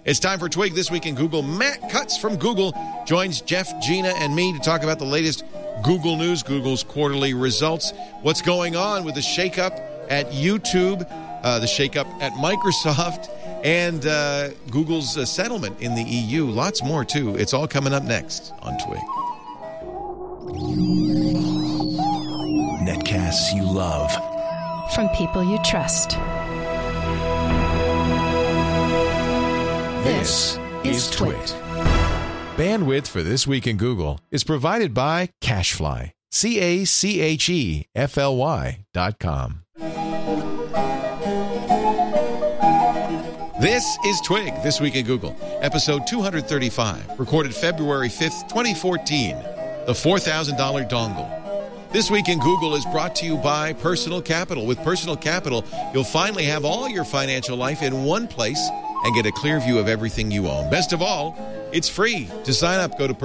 It's time for Twig This Week in Google. Matt Cutts from Google joins Jeff, Gina, and me to talk about the latest Google news, Google's quarterly results, what's going on with the shakeup at YouTube, the shakeup at Microsoft, and Google's settlement in the EU. Lots more, too. It's all coming up next on Twig. Netcasts you love. From people you trust. This is Twig. Bandwidth for This Week in Google is provided by CacheFly. CacheFly.com. This is Twig, This Week in Google, episode 235, recorded February 5th, 2014, the $4,000 dongle. This Week in Google is brought to you by Personal Capital. With Personal Capital, you'll finally have all your financial life in one place and get a clear view of everything you own. Best of all, it's free. To sign up, go to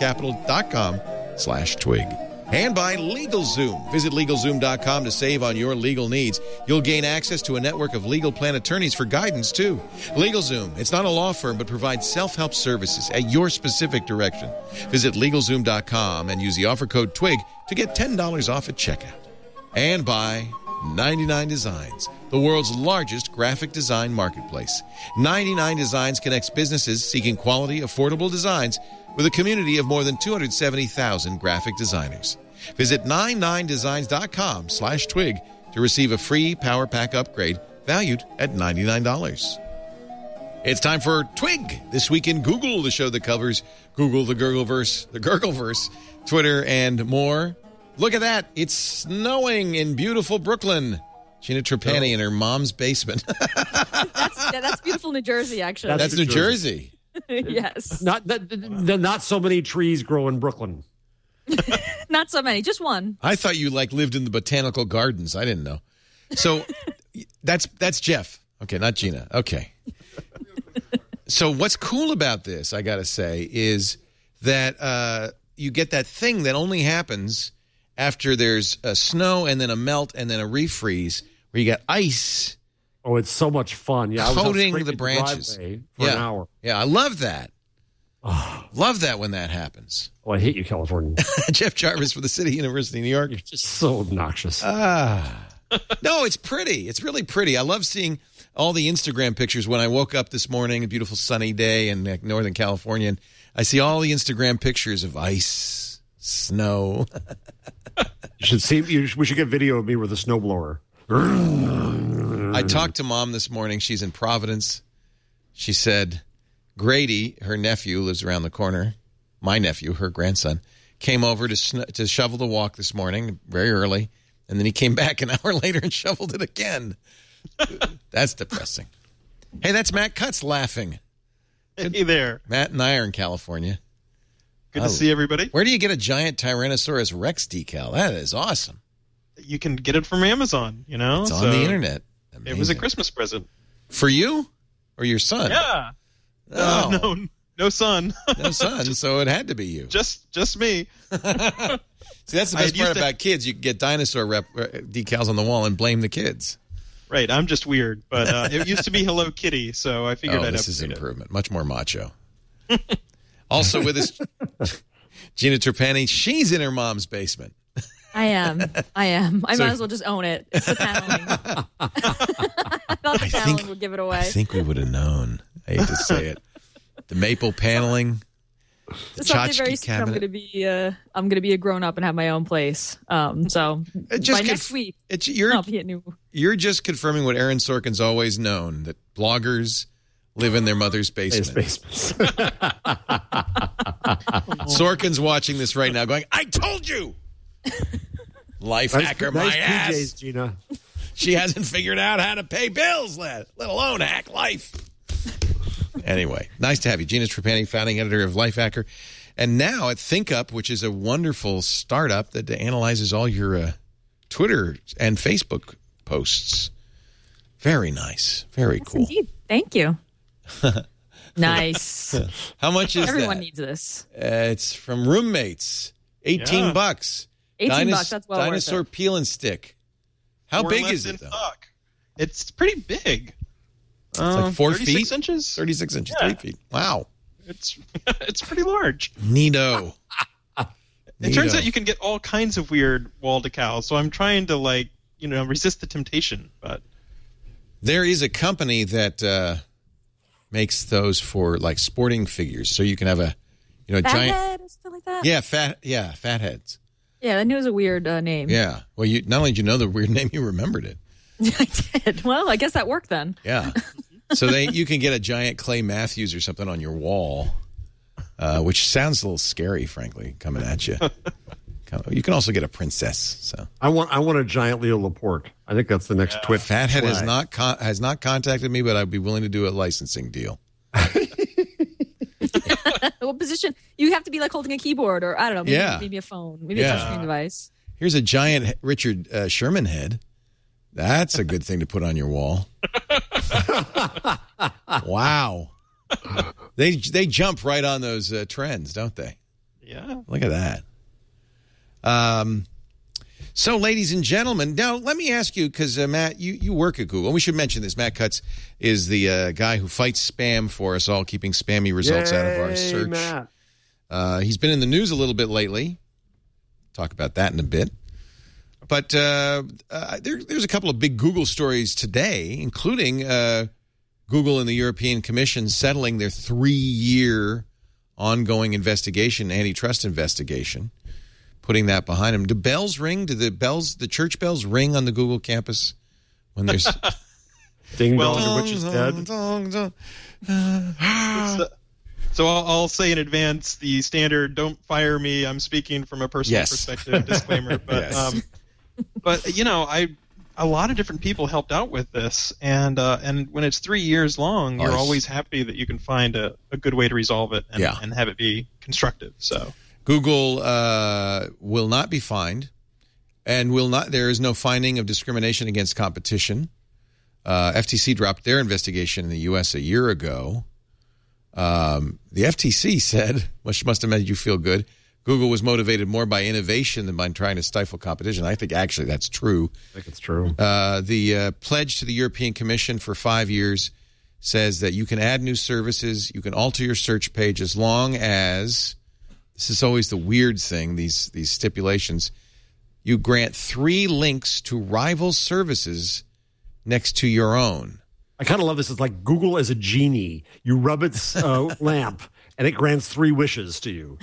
personalcapital.com/twig. And by LegalZoom. Visit LegalZoom.com to save on your legal needs. You'll gain access to a network of legal plan attorneys for guidance, too. LegalZoom, it's not a law firm, but provides self-help services at your specific direction. Visit LegalZoom.com and use the offer code TWIG to get $10 off at checkout. And by 99 Designs, the world's largest graphic design marketplace. 99 Designs connects businesses seeking quality, affordable designs with a community of more than 270,000 graphic designers. Visit 99designs.com/twig to receive a free Power Pack upgrade valued at $99. It's time for Twig, This Week in Google, the show that covers Google, the Gurgleverse, Twitter, and more. Look at that. It's snowing in beautiful Brooklyn. Gina Trapani in her mom's basement. That's beautiful New Jersey, actually. That's New Jersey. Yes. Not so many trees grow in Brooklyn. Not so many, just one. I thought you lived in the botanical gardens. I didn't know. So that's Jeff. Okay, not Gina. Okay. So what's cool about this, I got to say, is that you get that thing that only happens after there's a snow and then a melt and then a refreeze, where you got ice. Oh, it's so much fun. Yeah, coating the branches for an hour. Yeah, I love that. Love that when that happens. Oh, I hate you, California. Jeff Jarvis for the City University of New York. You're just so obnoxious. No, it's pretty. It's really pretty. I love seeing all the Instagram pictures when I woke up this morning, a beautiful sunny day in Northern California, and I see all the Instagram pictures of ice, snow. We should get video of me with a snowblower. I talked to Mom this morning. She's in Providence. She said Grady, her nephew, lives around the corner. My nephew, her grandson, came over to shovel the walk this morning very early, and then he came back an hour later and shoveled it again. That's depressing. Hey, that's Matt Cutts laughing. Hey there. Matt and I are in California. Good to see everybody. Where do you get a giant Tyrannosaurus Rex decal? That is awesome. You can get it from Amazon, you know? It's on the internet. Amazing. It was a Christmas present. For you or your son? Yeah. No son. No son, so it had to be you. Just me. See, that's the best part about kids. You can get dinosaur decals on the wall and blame the kids. Right, I'm just weird. But it used to be Hello Kitty, so I figured I'd this is improvement. Much more macho. Also with us, Gina Trapani. She's in her mom's basement. I am. I might as well just own it. It's the paneling. I thought the paneling would give it away. I think we would have known. I hate to say it. The maple paneling, the tchotchke cabinet. I'm gonna be a grown up and have my own place. So by next week, I'll be a new. You're just confirming what Aaron Sorkin's always known, that bloggers live in their mother's basement. Sorkin's watching this right now going, I told you! Life hacker, my ass. PJs, Gina. She hasn't figured out how to pay bills, let alone hack life. Anyway, nice to have you. Gina Trapani, founding editor of Lifehacker. And now at ThinkUp, which is a wonderful startup that analyzes all your Twitter and Facebook posts. Very nice. Very cool. Indeed. Thank you. Nice. How much is Everyone that? needs this. It's from Roommates. $18. $18, that's well Dinosaur worth it. Peel and Stick. How big is it, though? It's pretty big. It's like 4 feet. 36 inches? 36 inches, Yeah. 3 feet. Wow. It's pretty large. Neato. It turns out you can get all kinds of weird wall decals, so I'm trying to, resist the temptation. But there is a company that makes those for, like, sporting figures, so you can have a, giant Fathead and stuff like that? Yeah, fatheads. Yeah, I knew it was a weird name. Yeah. Well, not only did you know the weird name, you remembered it. I did. Well, I guess that worked then. Yeah. So you can get a giant Clay Matthews or something on your wall, which sounds a little scary, frankly, coming at you. You can also get a princess. So I want a giant Leo Laporte. I think that's the next twit. Fathead flag. has not contacted me, but I'd be willing to do a licensing deal. What position? You have to be like holding a keyboard or, I don't know, maybe a phone, maybe a touchscreen device. Here's a giant Richard Sherman head. That's a good thing to put on your wall. Wow. They jump right on those trends, don't they? yeah. Look at that. So, ladies and gentlemen, now let me ask you, because Matt, you work at Google. We should mention this. Matt Cutts is the guy who fights spam for us all, keeping spammy results out of our search. Matt. He's been in the news a little bit lately. Talk about that in a bit. But there's a couple of big Google stories today, including Google and the European Commission settling their 3-year ongoing investigation, antitrust investigation, putting that behind them. Do bells ring? Do the church bells ring on the Google campus when there's Ding Well, dong, the witch is dead. So I'll say in advance the standard, don't fire me, I'm speaking from a personal perspective disclaimer. But Yes. but a lot of different people helped out with this, and when it's 3 years long, you're Nice. always happy that you can find a good way to resolve it and have it be constructive. So Google will not be fined, and there is no finding of discrimination against competition. FTC dropped their investigation in the U.S. a year ago. The FTC said, which must have made you feel good, Google was motivated more by innovation than by trying to stifle competition. I think actually that's true. I think it's true. The pledge to the European Commission for 5 years says that you can add new services, you can alter your search page as long as, this is always the weird thing, these stipulations, you grant 3 links to rival services next to your own. I kind of love this. It's like Google as a genie. You rub its lamp, and it grants 3 wishes to you.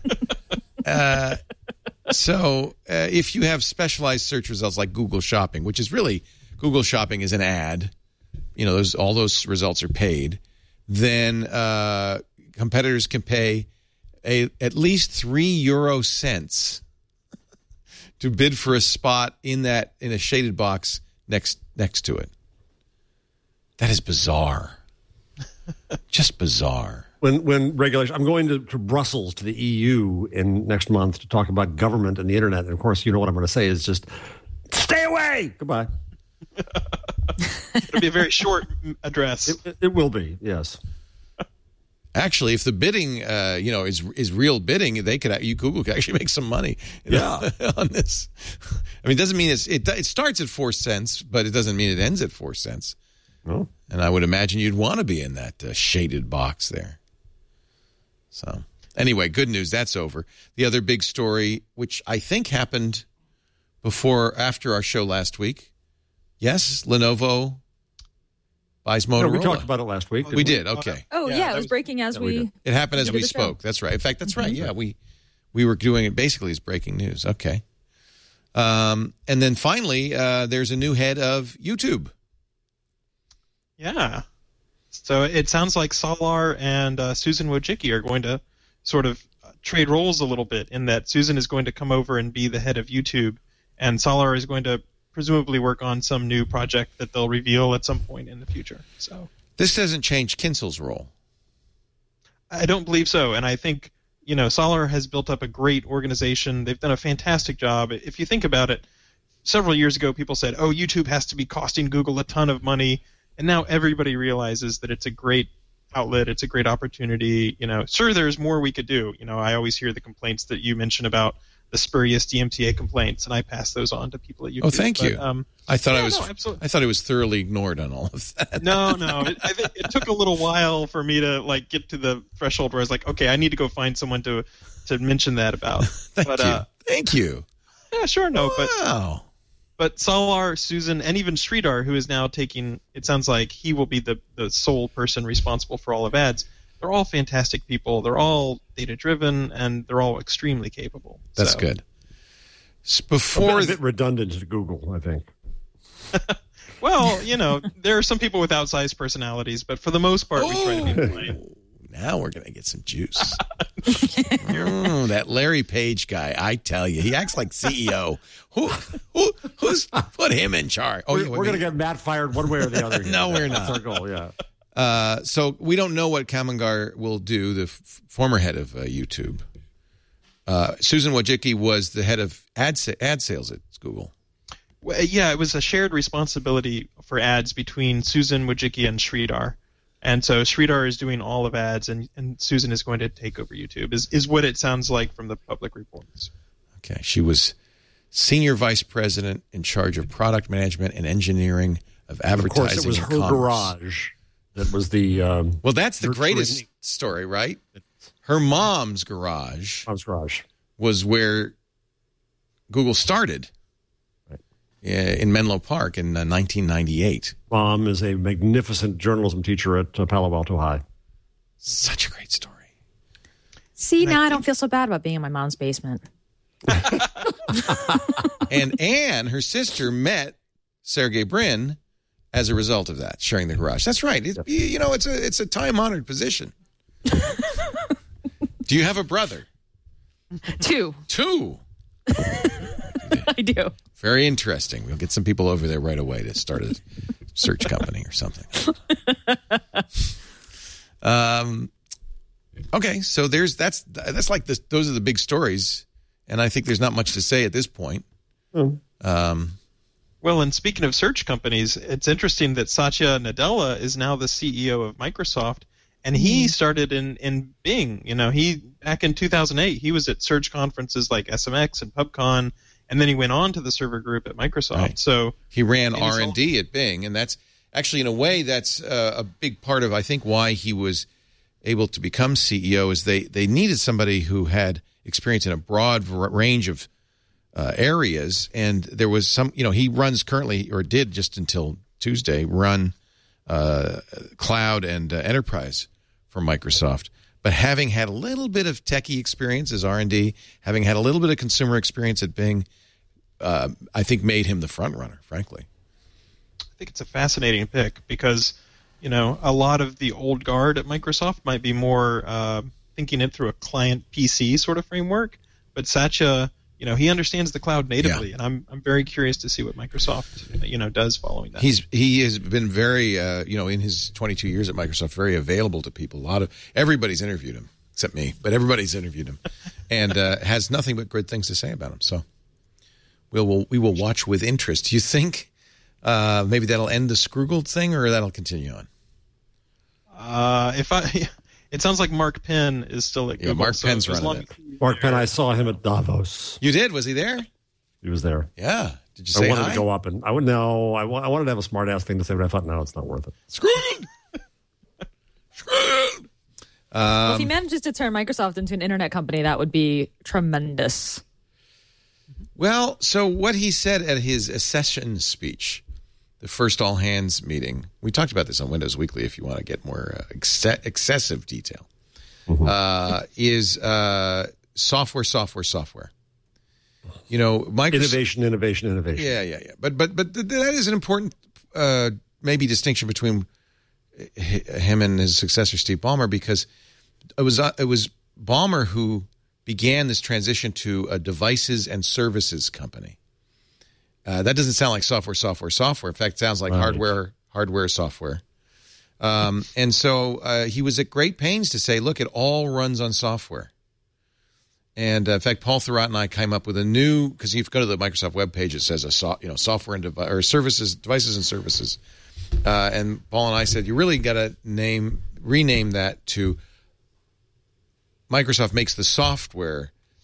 So if you have specialized search results like Google Shopping, which is really, Google Shopping is an ad, all those results are paid, then competitors can pay at least 3 euro cents to bid for a spot in a shaded box next to it. That is bizarre. Just bizarre. When regulation, I'm going to Brussels to the EU in next month to talk about government and the internet. And of course, you know what I'm going to say is just stay away. Goodbye. it'll be a very short address. It will be, yes. Actually, if the bidding, is real bidding, Google could actually make some money on this. I mean, it doesn't mean it starts at 4 cents, but it doesn't mean it ends at 4 cents. Well, and I would imagine you'd want to be in that shaded box there. So anyway, good news. That's over. The other big story, which I think happened after our show last week. Yes, Lenovo buys Motorola. No, we talked about it last week. We did. Okay. Oh, yeah, it was breaking as we... It happened as we did the show. spoke. That's right. In fact, that's right. Yeah, we were doing it basically as breaking news. Okay. And then finally, there's a new head of YouTube. Yeah. So it sounds like Salar and Susan Wojcicki are going to sort of trade roles a little bit, in that Susan is going to come over and be the head of YouTube, and Salar is going to presumably work on some new project that they'll reveal at some point in the future. So this doesn't change Kinsel's role. I don't believe so, and I think Salar has built up a great organization. They've done a fantastic job. If you think about it, several years ago people said, "Oh, YouTube has to be costing Google a ton of money." And now everybody realizes that it's a great outlet, it's a great opportunity. Sure, there's more we could do. I always hear the complaints that you mentioned about spurious DMCA complaints, and I pass those on to people at YouTube. Oh, thank you. I thought absolutely. I thought it was thoroughly ignored on all of that. No. I think it took a little while for me to get to the threshold where I was like, okay, I need to go find someone to mention that about. Thank you. Yeah, sure, no, wow. But Salar, Susan, and even Sridhar, who is now taking, it sounds like he will be the sole person responsible for all of ads. They're all fantastic people. They're all data-driven, and they're all extremely capable. That's good. A bit redundant to Google, I think. Well, there are some people with outsized personalities, but for the most part, we try to be polite. Now we're going to get some juice. That Larry Page guy, I tell you, he acts like CEO. Who's put him in charge? We're going to get Matt fired one way or the other. No, we're not. That's our goal, yeah. So we don't know what Kamangar will do, the former head of YouTube. Susan Wojcicki was the head of ad sales at Google. Well, yeah, it was a shared responsibility for ads between Susan Wojcicki and Sridhar. And so Sridhar is doing all of ads, and Susan is going to take over YouTube, is what it sounds like from the public reports. Okay. She was senior vice president in charge of product management and engineering of advertising. Of course, it was her garage that was the... well, that's the greatest story, right? Her mom's garage was where Google started. In Menlo Park in 1998. Mom is a magnificent journalism teacher at Palo Alto High. Such a great story. See, now I don't feel so bad about being in my mom's basement. And Anne, her sister, met Sergey Brin as a result of that, sharing the garage. That's right. It's a time-honored position. Do you have a brother? Two. I do. Very interesting. We'll get some people over there right away to start a search company or something. Okay, so that's like this. Those are the big stories, and I think there's not much to say at this point. Well, and speaking of search companies, it's interesting that Satya Nadella is now the CEO of Microsoft, and he started in Bing. He back in 2008, he was at search conferences like SMX and PubCon. And then he went on to the server group at Microsoft. Right. So he ran R&D at Bing, and that's actually, in a way, that's a big part of, I think, why he was able to become CEO. Is they needed somebody who had experience in a broad range of areas, and there was some. He runs currently, or did just until Tuesday, run cloud and enterprise for Microsoft. But having had a little bit of techie experience as R&D, having had a little bit of consumer experience at Bing, I think made him the front runner, frankly. I think it's a fascinating pick because, a lot of the old guard at Microsoft might be more thinking it through a client PC sort of framework. But Satya, he understands the cloud natively, and I'm very curious to see what Microsoft, does following that. He has been very, in his 22 years at Microsoft, very available to people. Everybody's interviewed him, except me, but everybody's interviewed him, and has nothing but good things to say about him. So we will watch with interest. Do you think maybe that'll end the Scroogle thing, or that'll continue on? It sounds like Mark Penn is still at Google. Yeah, Mark Penn's running it. Mark Penn, I saw him at Davos. You did? Was he there? He was there. Yeah. Did you say I wanted hi? to go up and I wanted to have a smart ass thing to say, but I thought, no, it's not worth it. Screwed. Well, if he manages to turn Microsoft into an internet company, that would be tremendous. Well, so what he said at his accession speech, the first all hands meeting, we talked about this on Windows Weekly if you want to get more excessive detail, is software. Microsoft, Innovation. Yeah. But that is an important maybe distinction between him and his successor, Steve Ballmer, because it was Ballmer who began this transition to a devices and services company. That doesn't sound like software. In fact, it sounds like hardware, software. And so he was at great pains to say, look, it all runs on software. And in fact, Paul Thurrott and I came up with a new, because if you go to the Microsoft webpage, it says software and devices and services. And Paul and I said, you really got to rename that to Microsoft makes the software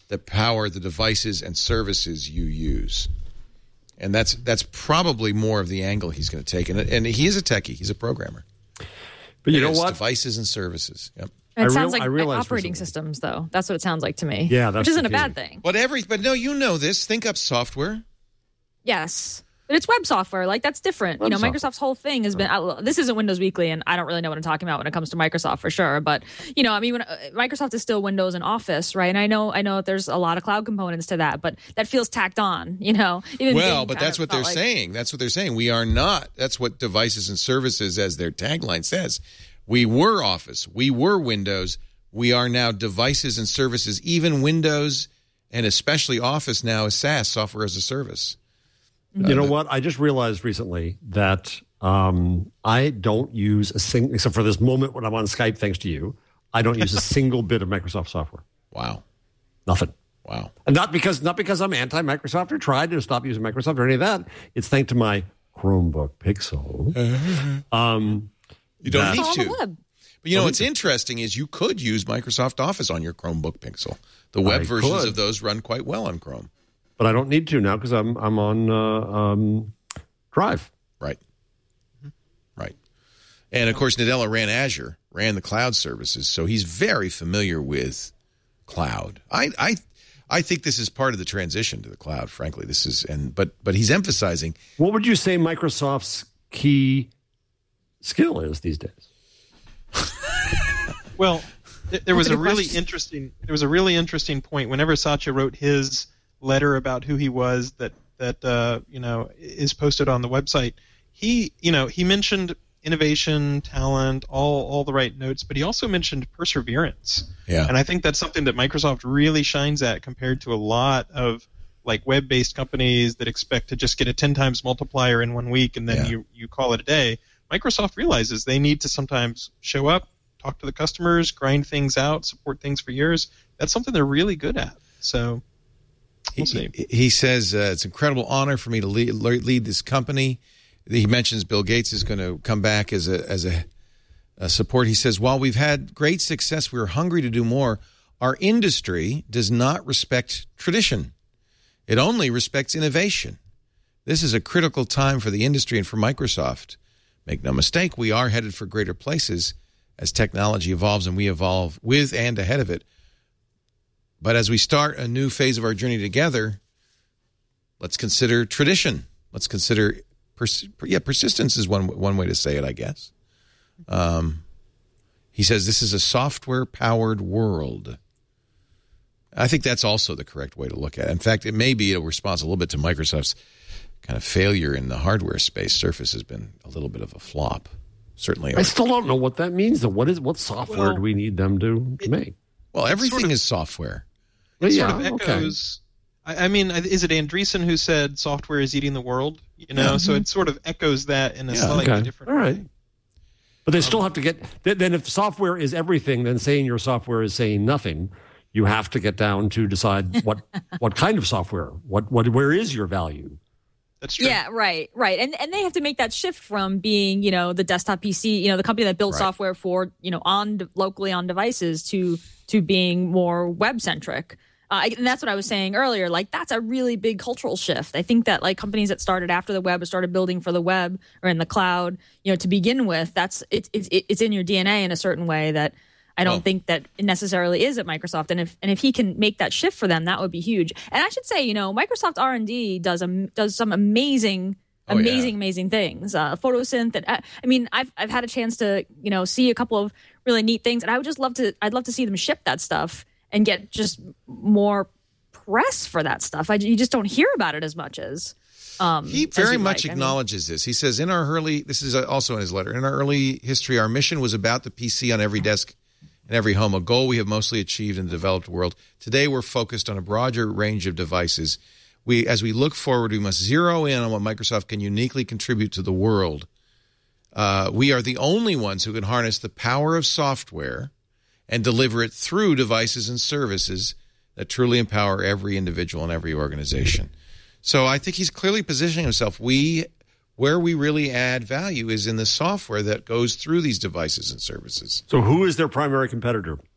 that power the devices and services you use. And that's probably more of the angle he's going to take. And he is a techie. He's a programmer. But you know what? Devices and services. Yep. It sounds like operating systems, though. That's what it sounds like to me. Yeah, that's which isn't a bad thing. But no, you know this. Think up software. Yes. But it's web software. Like, that's different. Microsoft's whole thing has been, this isn't Windows Weekly, and I don't really know what I'm talking about when it comes to Microsoft for sure. But, Microsoft is still Windows and Office, right? And I know that there's a lot of cloud components to that, but that feels tacked on, But that's what they're saying. That's what they're saying. We are not. That's what devices and services, as their tagline says. We were Office. We were Windows. We are now devices and services. Even Windows and especially Office now is SaaS, software as a service. You know what? I just realized recently that I don't use a single, except for this moment when I'm on Skype, thanks to you, I don't use a single bit of Microsoft software. Wow. Nothing. Wow. And not because I'm anti-Microsoft or tried to stop using Microsoft or any of that. It's thanks to my Chromebook Pixel. You don't need to. Web. But what's interesting is you could use Microsoft Office on your Chromebook Pixel. The web versions of those run quite well on Chrome. But I don't need to now because I'm on Drive. Right. Right. And, of course, Nadella ran the cloud services, so he's very familiar with cloud. I think this is part of the transition to the cloud, frankly. But he's emphasizing. What would you say Microsoft's key skill is these days? Well, there was a really interesting point whenever Satya wrote his letter about who he was that is posted on the website. He mentioned innovation, talent, all the right notes, but he also mentioned perseverance. Yeah. And I think that's something that Microsoft really shines at compared to a lot of like web-based companies that expect to just get a 10 times multiplier in 1 week and then you call it a day. Microsoft realizes they need to sometimes show up, talk to the customers, grind things out, support things for years. That's something they're really good at. So we'll see. He says, it's an incredible honor for me to lead this company. He mentions Bill Gates is going to come back as a support. He says, while we've had great success, we're hungry to do more. Our industry does not respect tradition. It only respects innovation. This is a critical time for the industry and for Microsoft. Make no mistake, we are headed for greater places as technology evolves and we evolve with and ahead of it. But as we start a new phase of our journey together, let's consider tradition. Let's consider persistence is one way to say it, I guess. He says this is a software-powered world. I think that's also the correct way to look at it. In fact, it may be a response a little bit to Microsoft's kind of failure in the hardware space. Surface has been a little bit of a flop. Certainly. I still don't know what that means, though. What software do we need them to make? Well, everything is software. It sort of echoes. Okay. I mean, is it Andreessen who said software is eating the world? So it sort of echoes that in a slightly different way. All right. But they still have to get. Then, if software is everything, then saying your software is saying nothing. You have to get down to decide what kind of software. Where is your value? That's true. Yeah, right. And they have to make that shift from being, the desktop PC, the company that builds software for, locally on devices to being more web centric. And that's what I was saying earlier. Like, that's a really big cultural shift. I think that like companies that started after the web or started building for the web or in the cloud, to begin with, it's in your DNA in a certain way that I don't think that it necessarily is at Microsoft. And if he can make that shift for them, that would be huge. And I should say, Microsoft R&D does some amazing things. Photosynth. And I've had a chance to, see a couple of really neat things, and I'd love to see them ship that stuff and get just more press for that stuff. You just don't hear about it as much as. He very much acknowledges this. He says, this is also in his letter, in our early history, our mission was about the PC on every desk in every home, a goal we have mostly achieved in the developed world. Today, we're focused on a broader range of devices. As we look forward, we must zero in on what Microsoft can uniquely contribute to the world. We are the only ones who can harness the power of software and deliver it through devices and services that truly empower every individual and every organization. So I think he's clearly positioning himself. Where we really add value is in the software that goes through these devices and services. So who is their primary competitor?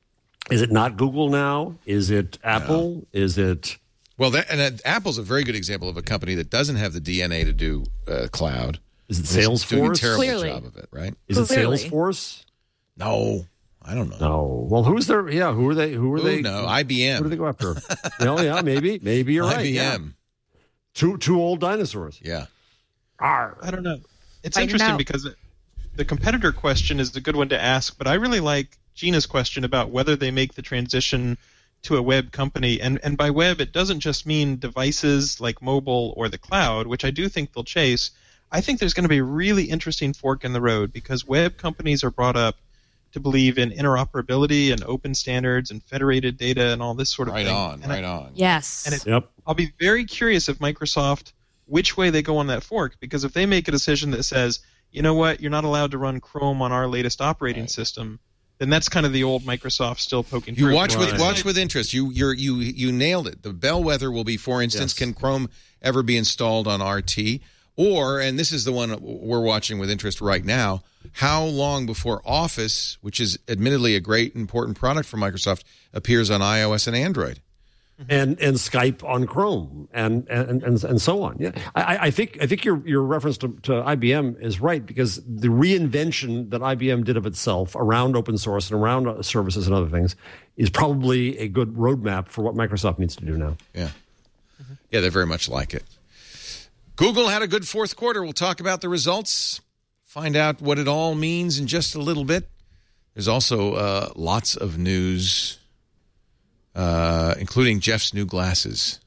Is it not Google now? Is it Apple? No. Is it? Well, Apple's a very good example of a company that doesn't have the DNA to do cloud. Is it It's doing a Salesforce? terrible Clearly. job of it, right? Is it Clearly. Salesforce? No, I don't know. No. Well, who's there? Yeah, who are they? Who are they? No, Who do IBM. they go after? Well, yeah, maybe you're right. Yeah. IBM. Two old dinosaurs. Yeah. Arr. I don't know. It's Find it interesting out. because the competitor question is a good one to ask, but I really like Gina's question about whether they make the transition to a web company. And by web, it doesn't just mean devices like mobile or the cloud, which I do think they'll chase. I think there's going to be a really interesting fork in the road because web companies are brought up to believe in interoperability and open standards and federated data and all this sort of Right thing. on. And Right on. Yes. And it- Yep. I'll be very curious if Microsoft, which way they go on that fork, because if they make a decision that says, you know what, you're not allowed to run Chrome on our latest operating system, then that's kind of the old Microsoft still poking You through. watch with Right. watch with interest. You nailed it. The bellwether will be, for instance, Yes. can Chrome ever be installed on RT? Or, and this is the one we're watching with interest right now, how long before Office, which is admittedly a great important product for Microsoft, appears on iOS and Android? And Skype on Chrome and so on. Yeah, I think your reference to IBM is right because the reinvention that IBM did of itself around open source and around services and other things is probably a good roadmap for what Microsoft needs to do now. Yeah. Yeah, they're very much like it. Google had a good fourth quarter. We'll talk about the results, find out what it all means in just a little bit. There's also lots of news, including Jeff's new glasses.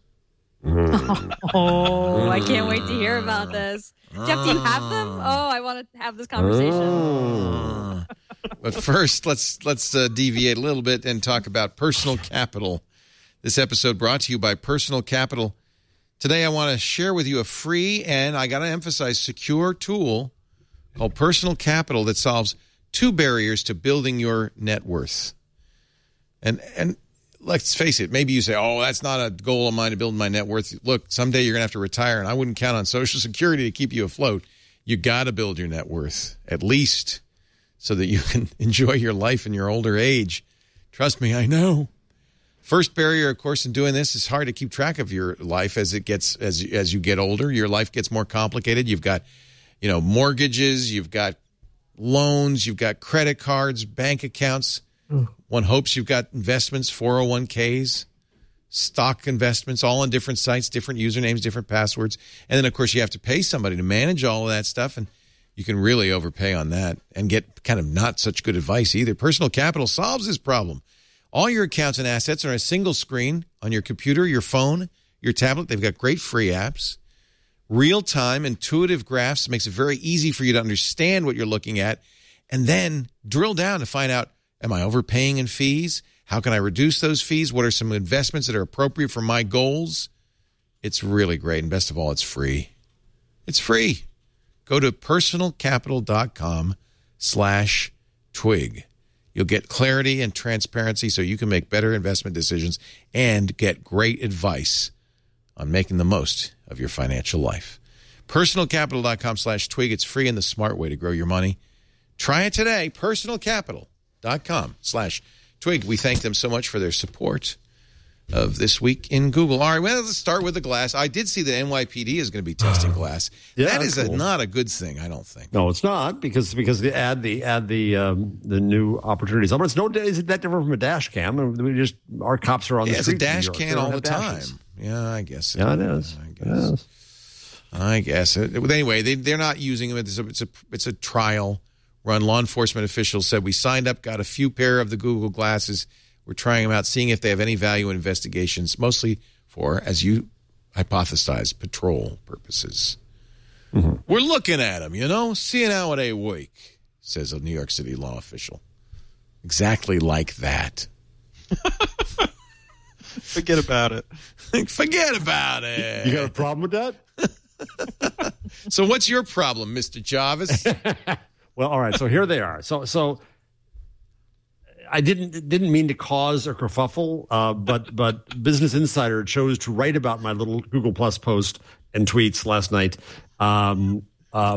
Oh, I can't wait to hear about this. Jeff, do you have them? Oh, I want to have this conversation. But first, let's deviate a little bit and talk about Personal Capital. This episode brought to you by Personal Capital. Today, I want to share with you a free and, I got to emphasize, secure tool called Personal Capital that solves two barriers to building your net worth. And let's face it, maybe you say, oh, that's not a goal of mine to build my net worth. Look, someday you're going to have to retire, and I wouldn't count on Social Security to keep you afloat. You got to build your net worth, at least so that you can enjoy your life in your older age. Trust me, I know. First barrier, of course, in doing this is hard to keep track of your life as it gets as you get older. Your life gets more complicated. You've got, mortgages, you've got loans, you've got credit cards, bank accounts. One hopes you've got investments, 401ks, stock investments, all on different sites, different usernames, different passwords. And then, of course, you have to pay somebody to manage all of that stuff, and you can really overpay on that and get kind of not such good advice either. Personal Capital solves this problem. All your accounts and assets are on a single screen on your computer, your phone, your tablet. They've got great free apps. Real-time, intuitive graphs makes it very easy for you to understand what you're looking at and then drill down to find out, am I overpaying in fees? How can I reduce those fees? What are some investments that are appropriate for my goals? It's really great. And best of all, it's free. It's free. Go to personalcapital.com/twig. You'll get clarity and transparency so you can make better investment decisions and get great advice on making the most of your financial life. Personalcapital.com/twig. It's free and the smart way to grow your money. Try it today. Personalcapital.com/twig. We thank them so much for their support of This Week in Google. All right, well, let's start with the glass. I did see that NYPD is going to be testing glass. Yeah, that is cool. not a good thing, I don't think. No, it's not because they add the new opportunities. But it's is that different from a dash cam? Our cops are on the It's a street. dash in New York. can They don't all have the time. dashes. Yeah, I guess. Yeah, it is. I guess it. Anyway, they're not using them. It's a trial run. Law enforcement officials said we signed up, got a few pair of the Google glasses. We're trying them out, seeing if they have any value in investigations, mostly for, as you hypothesized, patrol purposes. Mm-hmm. We're looking at them, seeing how they work, says a New York City law official. Exactly like that. Forget about it. Forget about it. You got a problem with that? So what's your problem, Mr. Jarvis? Well, all right. So here they are. So I didn't mean to cause a kerfuffle, but Business Insider chose to write about my little Google Plus post and tweets last night,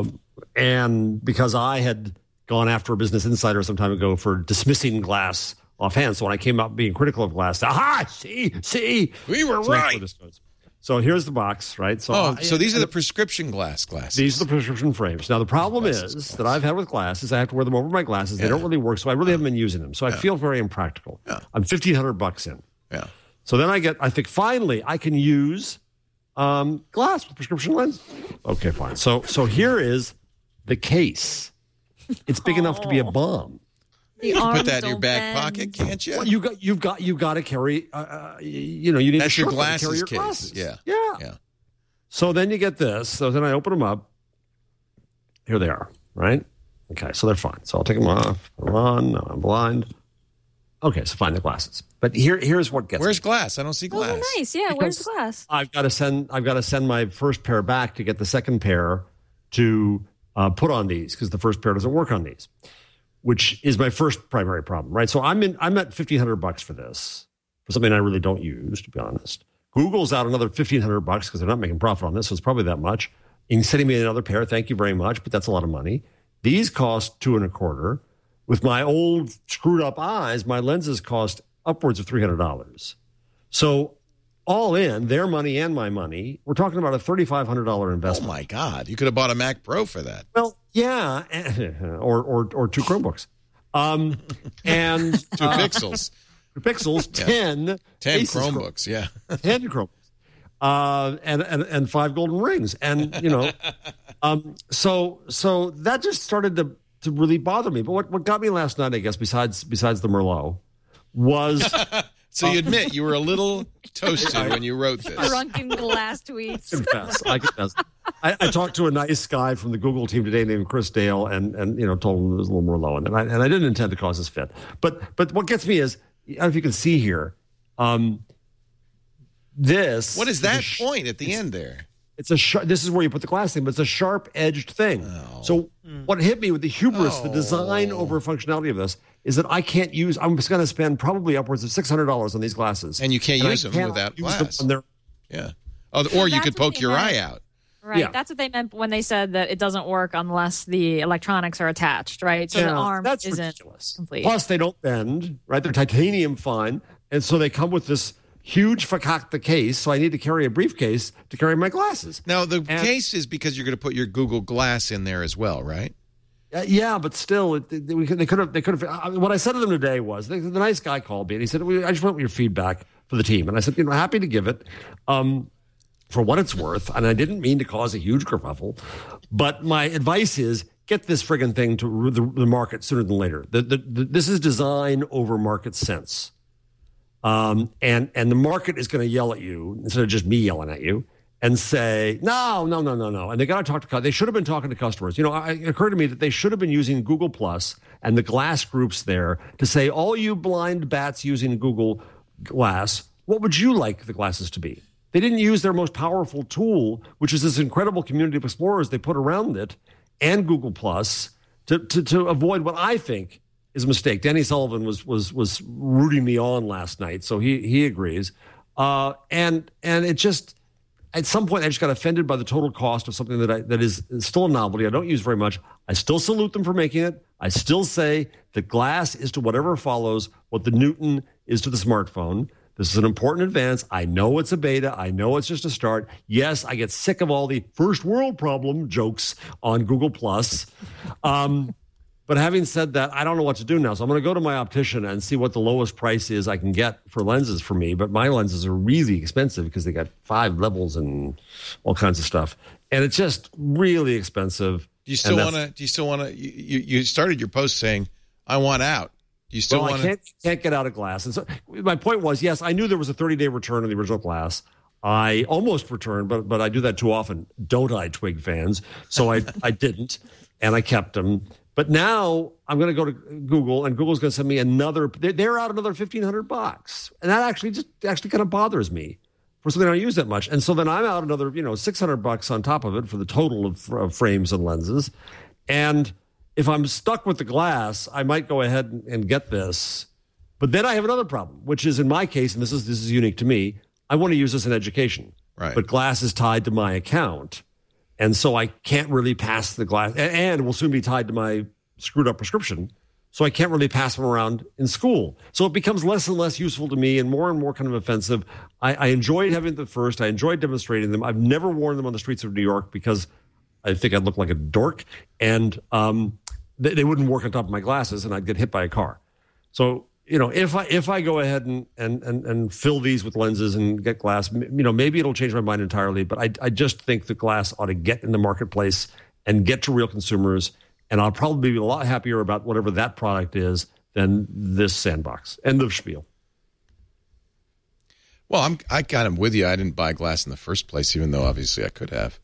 and because I had gone after a Business Insider some time ago for dismissing glass offhand. So when I came out being critical of glass, see, We were so right. So here's the box, right? So So these are the prescription glasses. These are the prescription frames. Now, the problem is that I've had with glasses, I have to wear them over my glasses. They don't really work, so I really haven't been using them. So I feel very impractical. Yeah. I'm $1,500 in. Yeah. So then I think finally I can use glass with prescription lens. Okay, fine. So here is the case. It's big enough to be a bomb. The You can arms put that in your don't back bend. pocket, can't you? Well, you've got to carry. You need That's a your shirt to glasses carry your case. glasses. Yeah. Yeah. So then you get this. So then I open them up. Here they are, right? Okay, so they're fine. So I'll take them off. Put them on. No, I'm blind. Okay, so fine, the glasses. But here's what gets Where's me. glass? I don't see glass. Oh, nice. Yeah, where's the glass? I've got to send my first pair back to get the second pair to put on these because the first pair doesn't work on these, which is my first primary problem, right? So I'm at $1,500 for this, for something I really don't use, to be honest. Google's out another $1,500 because they're not making profit on this, so it's probably that much. In sending me another pair, thank you very much, but that's a lot of money. These cost $225. With my old screwed up eyes, my lenses cost upwards of $300. So all in, their money and my money, we're talking about a $3,500 Oh investment. my God! You could have bought a Mac Pro for that. Well, yeah, or two Chromebooks, and Two Pixels, Pixels, 10 10 Asus Chromebooks. Yeah. 10 Chromebooks, and 5 golden rings, and so that just started to really bother me. But what got me last night, I guess, besides the Merlot, was So you admit you were a little toasted when you wrote this. Drunken glass tweets. I confess. I talked to a nice guy from the Google team today named Chris Dale, and told him there was a little more low, and I didn't intend to cause this fit. But what gets me is, I don't know if you can see here, this. What is that point at the end there? It's this is where you put the glass thing, but it's a sharp-edged thing. Oh. So what hit me with the hubris, the design over functionality of this, is that I can't use. I'm just going to spend probably upwards of $600 on these glasses, And you can't use them without glass. Yeah. Oh, or you that's could what poke they your meant. eye out. Right. Yeah. That's what they meant when they said that it doesn't work unless the electronics are attached, right? So the arm that's isn't ridiculous. complete. Plus, they don't bend, right? They're titanium fine, and so they come with this huge fakakta case. So I need to carry a briefcase to carry my glasses. Now, the case is because you're going to put your Google Glass in there as well, right? Yeah, but still, they could have. What I said to them today was the nice guy called me and he said, "I just want your feedback for the team," and I said, happy to give it. For what it's worth, and I didn't mean to cause a huge kerfuffle, but my advice is get this friggin' thing to the market sooner than later. This is design over market sense, and the market is going to yell at you instead of just me yelling at you and say no, and they got to talk to. They should have been talking to customers. It occurred to me that they should have been using Google Plus and the Glass groups there to say, all you blind bats using Google Glass, what would you like the glasses to be? They didn't use their most powerful tool, which is this incredible community of explorers they put around it, and Google Plus to avoid what I think is a mistake. Danny Sullivan was rooting me on last night, so he agrees. And it just, at some point, I just got offended by the total cost of something that is still a novelty. I don't use very much. I still salute them for making it. I still say that Glass is to whatever follows what the Newton is to the smartphone. This is an important advance. I know it's a beta. I know it's just a start. Yes, I get sick of all the first world problem jokes on Google Plus. But having said that, I don't know what to do now. So I'm going to go to my optician and see what the lowest price is I can get for lenses for me. But my lenses are really expensive because they got 5 levels and all kinds of stuff. And it's just really expensive. Do you still want to? You started your post saying, "I want out." Do you still want to? I can't get out of Glass. And so my point was, yes, I knew there was a 30-day return on the original Glass. I almost returned, but I do that too often, don't I, Twig fans? So I didn't, and I kept them. But now I'm going to go to Google, and Google's going to send me another. They're out another $1,500, and that actually kind of bothers me for something I don't use that much. And so then I'm out another $600 on top of it for the total of frames and lenses. And if I'm stuck with the Glass, I might go ahead and get this. But then I have another problem, which is in my case, and this is unique to me. I want to use this in education, right? But Glass is tied to my account. And so I can't really pass the Glass, and will soon be tied to my screwed up prescription. so I can't really pass them around in school. So it becomes less and less useful to me and more kind of offensive. I enjoyed having them first. I enjoyed demonstrating them. I've never worn them on the streets of New York because I think I'd look like a dork, and they wouldn't work on top of my glasses, and I'd get hit by a car. So, if I go ahead and fill these with lenses and get glass, maybe it'll change my mind entirely. But I just think the glass ought to get in the marketplace and get to real consumers. And I'll probably be a lot happier about whatever that product is than this sandbox. End of spiel. Well, I kind of with you. I didn't buy glass in the first place, even though obviously I could have.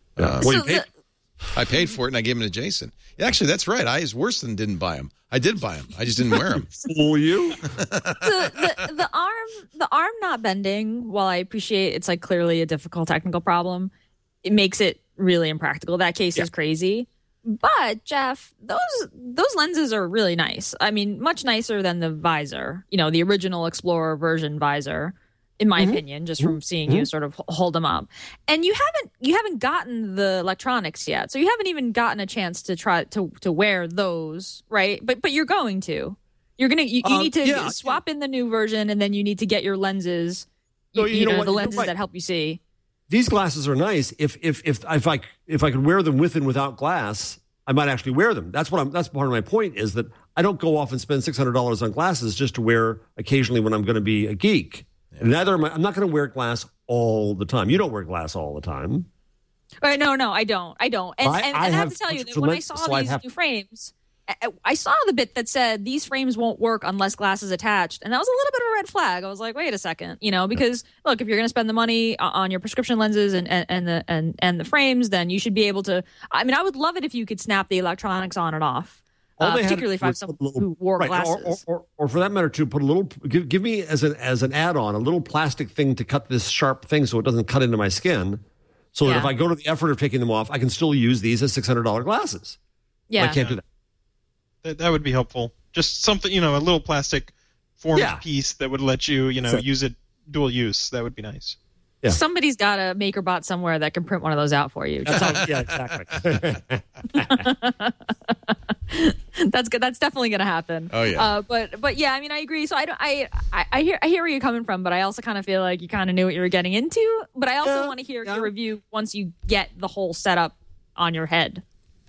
I paid for it, and I gave them to Jason. Yeah, actually, that's right. I is worse than didn't buy them. I did buy them. I just didn't wear them. Fool you? The arm not bending, while I appreciate it's like clearly a difficult technical problem, it makes it really impractical. That case is crazy. But Jeff, those lenses are really nice. I mean, much nicer than the visor, the original Explorer version visor, in my opinion, just from seeing you sort of hold them up. And you haven't gotten the electronics yet, so you haven't even gotten a chance to try to wear those, right? But you're going to. You need to swap in the new version, and then you need to get your lenses. The lenses that help you see. These glasses are nice. If I could wear them with and without glass, I might actually wear them. That's part of my point is that I don't go off and spend $600 on glasses just to wear occasionally when I'm going to be a geek. Yeah. Neither am I. I'm not going to wear glass all the time. You don't wear glass all the time. No, I don't. And I have to tell you that when I saw these new frames, I saw the bit that said these frames won't work unless glass is attached, and that was a little bit of a red flag. I was like, wait a second, because look, if you're going to spend the money on your prescription lenses and the frames, then you should be able to. I mean, I would love it if you could snap the electronics on and off, particularly if I have someone who wore glasses, or for that matter, to put a little, give me as an add-on a little plastic thing to cut this sharp thing so it doesn't cut into my skin, so that if I go to the effort of taking them off, I can still use these as $600 glasses. Yeah, but I can't do that. That would be helpful. Just something, a little plastic formed piece that would let you, use it dual use. That would be nice. Yeah. Somebody's got a MakerBot somewhere that can print one of those out for you. Yeah, exactly. That's good. That's definitely going to happen. Oh yeah. But yeah, I mean, I agree. So I hear where you're coming from, but I also kind of feel like you kind of knew what you were getting into. But I also want to hear your review once you get the whole setup on your head.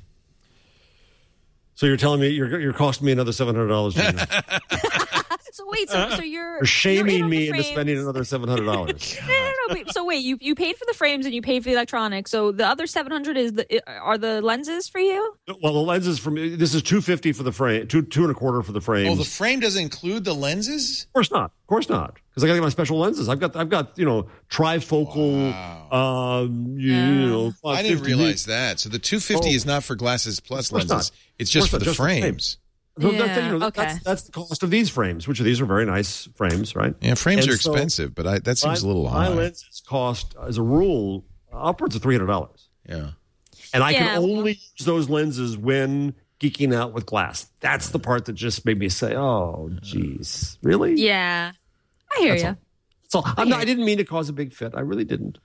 So you're telling me you're costing me another $700? So wait, so you're shaming me into spending another $700. No. So wait, you paid for the frames and you paid for the electronics. So the other $700 are the lenses for you? Well, the lenses this is $250 for the frame, $225 for the frames. Oh, the frame doesn't include the lenses? Of course not. Because I got to get my special lenses. I've got trifocal. Wow. I didn't realize that. So the $250 is not for glasses plus lenses. It's just for the frames. That's the cost of these frames, which these are very nice frames, right? Yeah, frames are expensive, but that seems a little high. My lenses cost, as a rule, upwards of $300. Yeah. And I can only use those lenses when geeking out with glass. That's the part that just made me say, oh, geez. Really? Yeah. I hear you. So I didn't mean to cause a big fit. I really didn't.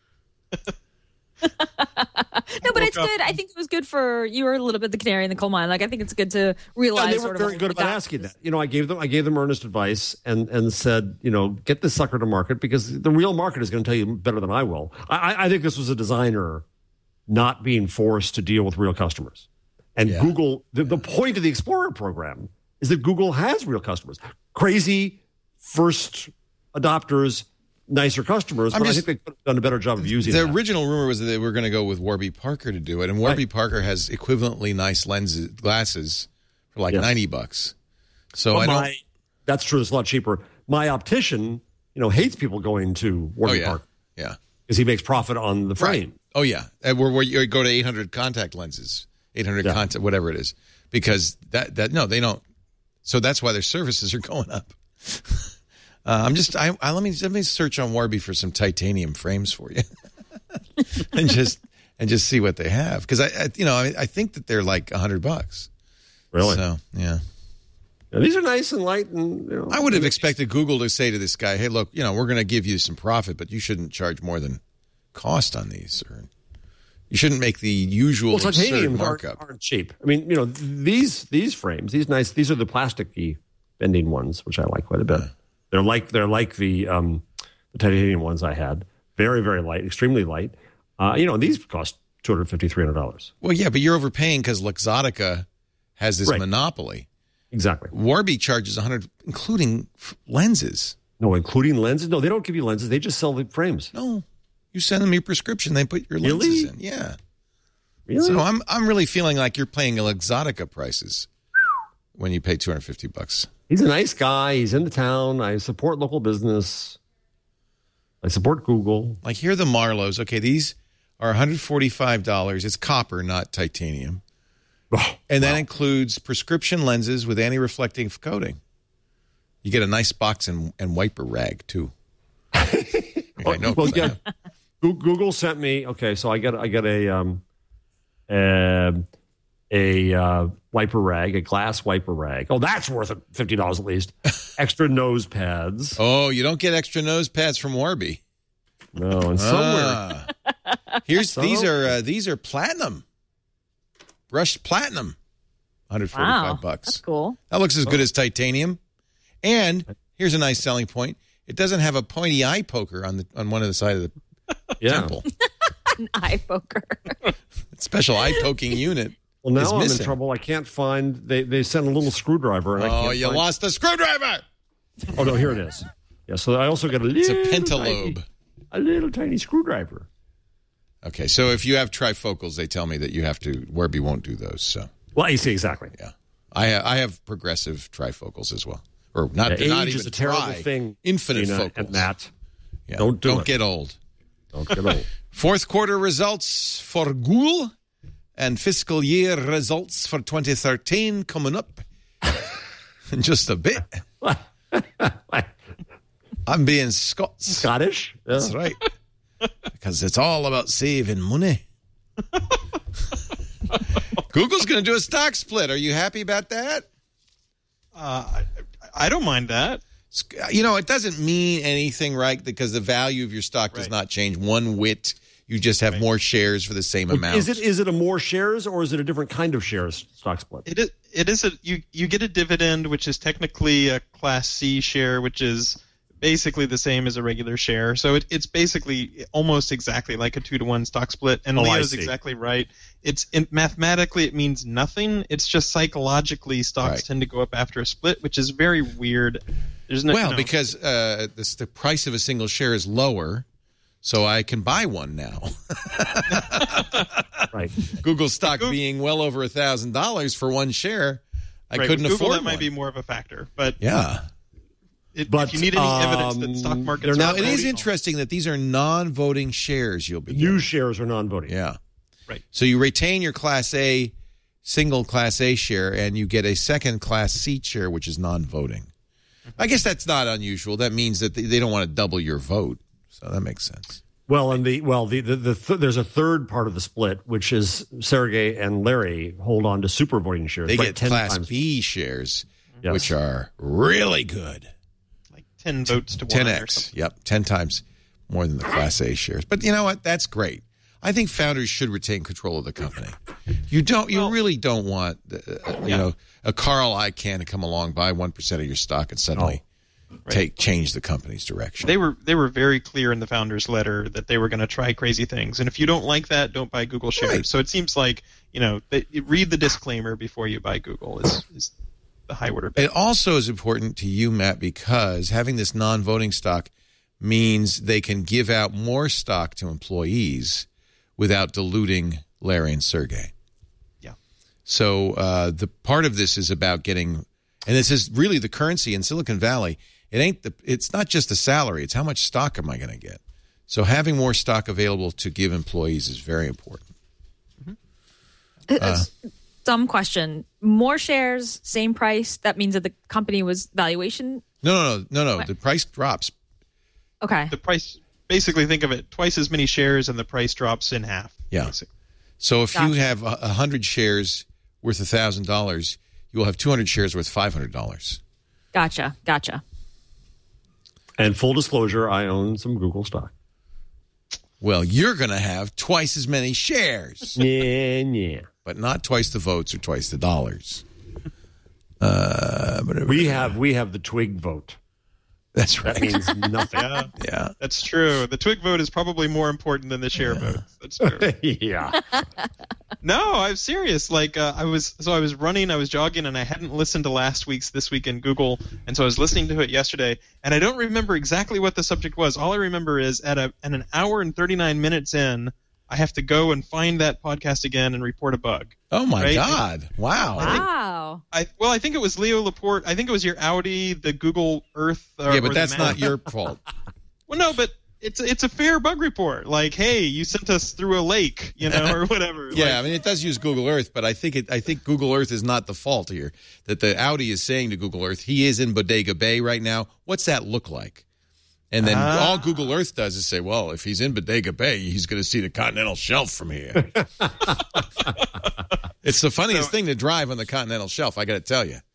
No, but it's good. I think it was good for you were a little bit the canary in the coal mine. Like I think it's good to realize. They were very good about asking that. I gave them earnest advice and said, get this sucker to market because the real market is going to tell you better than I will. I think this was a designer not being forced to deal with real customers. And Google, the point of the Explorer program is that Google has real customers, crazy first adopters. Nicer customers, but I think they could have done a better job of using it. The original rumor was that they were going to go with Warby Parker to do it, and Warby Parker has equivalently nice glasses for like $90. So that's true. It's a lot cheaper. My optician, hates people going to Warby Parker. Yeah, because he makes profit on the frame. Right. Oh yeah, where you go to 800 contact lenses, 800 contact, whatever it is, because they don't. So that's why their services are going up. Let me search on Warby for some titanium frames for you, and just see what they have because I think that they're like $100. Really? So yeah. These are nice and light, and I would have expected Google to say to this guy, "Hey, look, we're going to give you some profit, but you shouldn't charge more than cost on these." Or, You shouldn't make the usual absurd titaniums markup. aren't cheap. I mean, these frames, these are the plasticky bending ones, which I like quite a bit. They're like the titanium ones I had. Very, very light, extremely light. These cost $250, $300. Well, yeah, but you're overpaying because Luxottica has this monopoly. Exactly. Warby charges $100, including lenses. No, including lenses? No, they don't give you lenses. They just sell the frames. No, you send them your prescription. They put your lenses in. Yeah. Really? So I'm really feeling like you're paying Luxottica prices when you pay $250. He's a nice guy. He's in the town. I support local business. I support Google. Like here are the Marlows. Okay, these are $145. It's copper, not titanium. And that includes prescription lenses with anti-reflective coating. You get a nice box and wiper rag too. Google sent me. Okay, so I get a wiper rag, a glass wiper rag. Oh, that's worth $50 at least. Extra nose pads. Oh, you don't get extra nose pads from Warby. No, and somewhere these are platinum. Brushed platinum, $145. That's cool. That looks as good as titanium. And here's a nice selling point: it doesn't have a pointy eye poker on one of the side of the temple. An eye poker. Special eye poking unit. Well, now I'm in trouble. I can't find. They sent a little screwdriver. And you lost the screwdriver. Oh no, here it is. Yeah, so I also got a little. It's a pentalobe. A little tiny screwdriver. Okay, so if you have trifocals, they tell me that you have to. Warby won't do those. So. Well, you see exactly. Yeah, I have progressive trifocals as well, or not. Age not is even a terrible thing. Infinite focals. And Matt, yeah. don't get old. Don't get old. Fourth quarter results for Google and fiscal year results for 2013 coming up in just a bit. I'm being Scottish. Yeah. That's right. Because it's all about saving money. Google's going to do a stock split. Are you happy about that? I don't mind that. It doesn't mean anything, right? Because the value of your stock does not change one whit. You just have more shares for the same amount. Is it a more shares or is it a different kind of shares stock split? It is you get a dividend, which is technically a Class C share, which is basically the same as a regular share. So it's basically almost exactly like a 2-to-1 stock split. And Leo's exactly right. Mathematically it means nothing. It's just psychologically stocks tend to go up after a split, which is very weird. There's no, because the price of a single share is lower, so I can buy one now. Right. Google stock being well over $1,000 for one share, I couldn't Google, afford that one. might be more of a factor, but yeah. If you need any evidence that stock markets now, it is interesting that these are non-voting shares you'll be getting. New shares are non-voting. Yeah. Right. So you retain your single Class A share, and you get a second Class C share, which is non-voting. I guess that's not unusual. That means that they don't want to double your vote. So that makes sense. Well, and there's a third part of the split, which is Sergey and Larry hold on to super voting shares. They get Class B shares, which are really good. 10 votes to 1 10x. or something. Yep, 10 times more than the Class A shares. But you know what? That's great. I think founders should retain control of the company. You really don't want a Carl Icahn to come along, buy 1% of your stock, and suddenly change the company's direction. They were very clear in the founders' letter that they were going to try crazy things, and if you don't like that, don't buy Google shares. Right. So it seems like read the disclaimer before you buy Google is the high order. It also is important to you, Matt, because having this non-voting stock means they can give out more stock to employees without diluting Larry and Sergey. Yeah. So the part of this is about getting, and this is really the currency in Silicon Valley. It's not just the salary; it's how much stock am I going to get. So having more stock available to give employees is very important. Dumb question. More shares, same price. That means that the company was valuation. No. The price drops. Okay. The price. Basically, think of it twice as many shares, and the price drops in half. Yeah. Basically. So if you have 100 shares worth $1,000, you will have 200 shares worth $500. Gotcha. And full disclosure, I own some Google stock. Well, you're going to have twice as many shares. Yeah. But not twice the votes or twice the dollars. We have the Twig vote. That's right. That means nothing. Yeah. That's true. The Twig vote is probably more important than the share vote. That's true. Yeah. No, I'm serious. Like I was running, I was jogging, and I hadn't listened to last week's This Week in Google, and so I was listening to it yesterday, and I don't remember exactly what the subject was. All I remember is at an hour and 39 minutes in, I have to go and find that podcast again and report a bug. Oh my Right? God! Wow. Wow. I think it was Leo Laporte. I think it was your Audi, the Google Earth. Yeah, or but the that's Mac. not your fault. Well, no, but it's a fair bug report. Like, hey, you sent us through a lake, or whatever. Yeah, Like, I mean, it does use Google Earth, but I think Google Earth is not the fault here. That the Audi is saying to Google Earth, he is in Bodega Bay right now. What's that look like? And then all Google Earth does is say, well, if he's in Bodega Bay, he's going to see the continental shelf from here. It's the funniest thing to drive on the continental shelf, I got to tell you.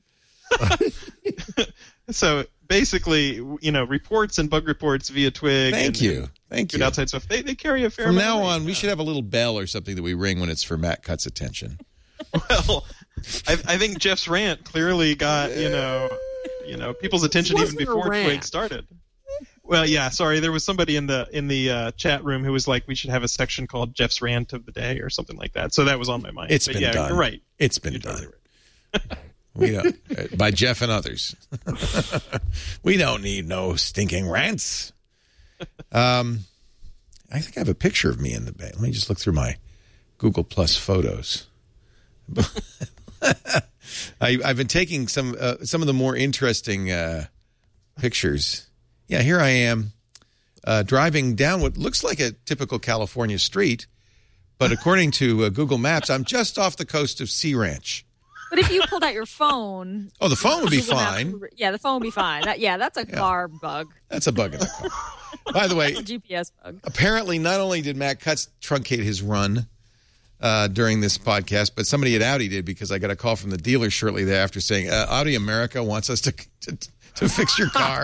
So basically, reports and bug reports via Twig. Thank you. Good outside stuff. They carry a fair From amount now of weight. on, we should have a little bell or something that we ring when it's for Matt Cutts' attention. Well, I think Jeff's rant clearly got people's attention even Wasn't a before rant. Twig started. Well, yeah, sorry. There was somebody in the chat room who was like, we should have a section called Jeff's Rant of the Day or something like that. So that was on my mind. It's But been yeah, done. You're right. It's been You're done. totally right. We don't, by Jeff and others. We don't need no stinking rants. I think I have a picture of me in the bay. Let me just look through my Google Plus photos. I've been taking some of the more interesting pictures. Yeah, here I am driving down what looks like a typical California street, but according to Google Maps, I'm just off the coast of Sea Ranch. But if you pulled out your phone, Oh, the phone would be Google Maps fine. would- yeah, the phone would be fine. That's a car bug. That's a bug in the car. By the way, A GPS bug. apparently not only did Matt Cutts truncate his run during this podcast, but somebody at Audi did, because I got a call from the dealer shortly thereafter saying, Audi America wants us to fix your car.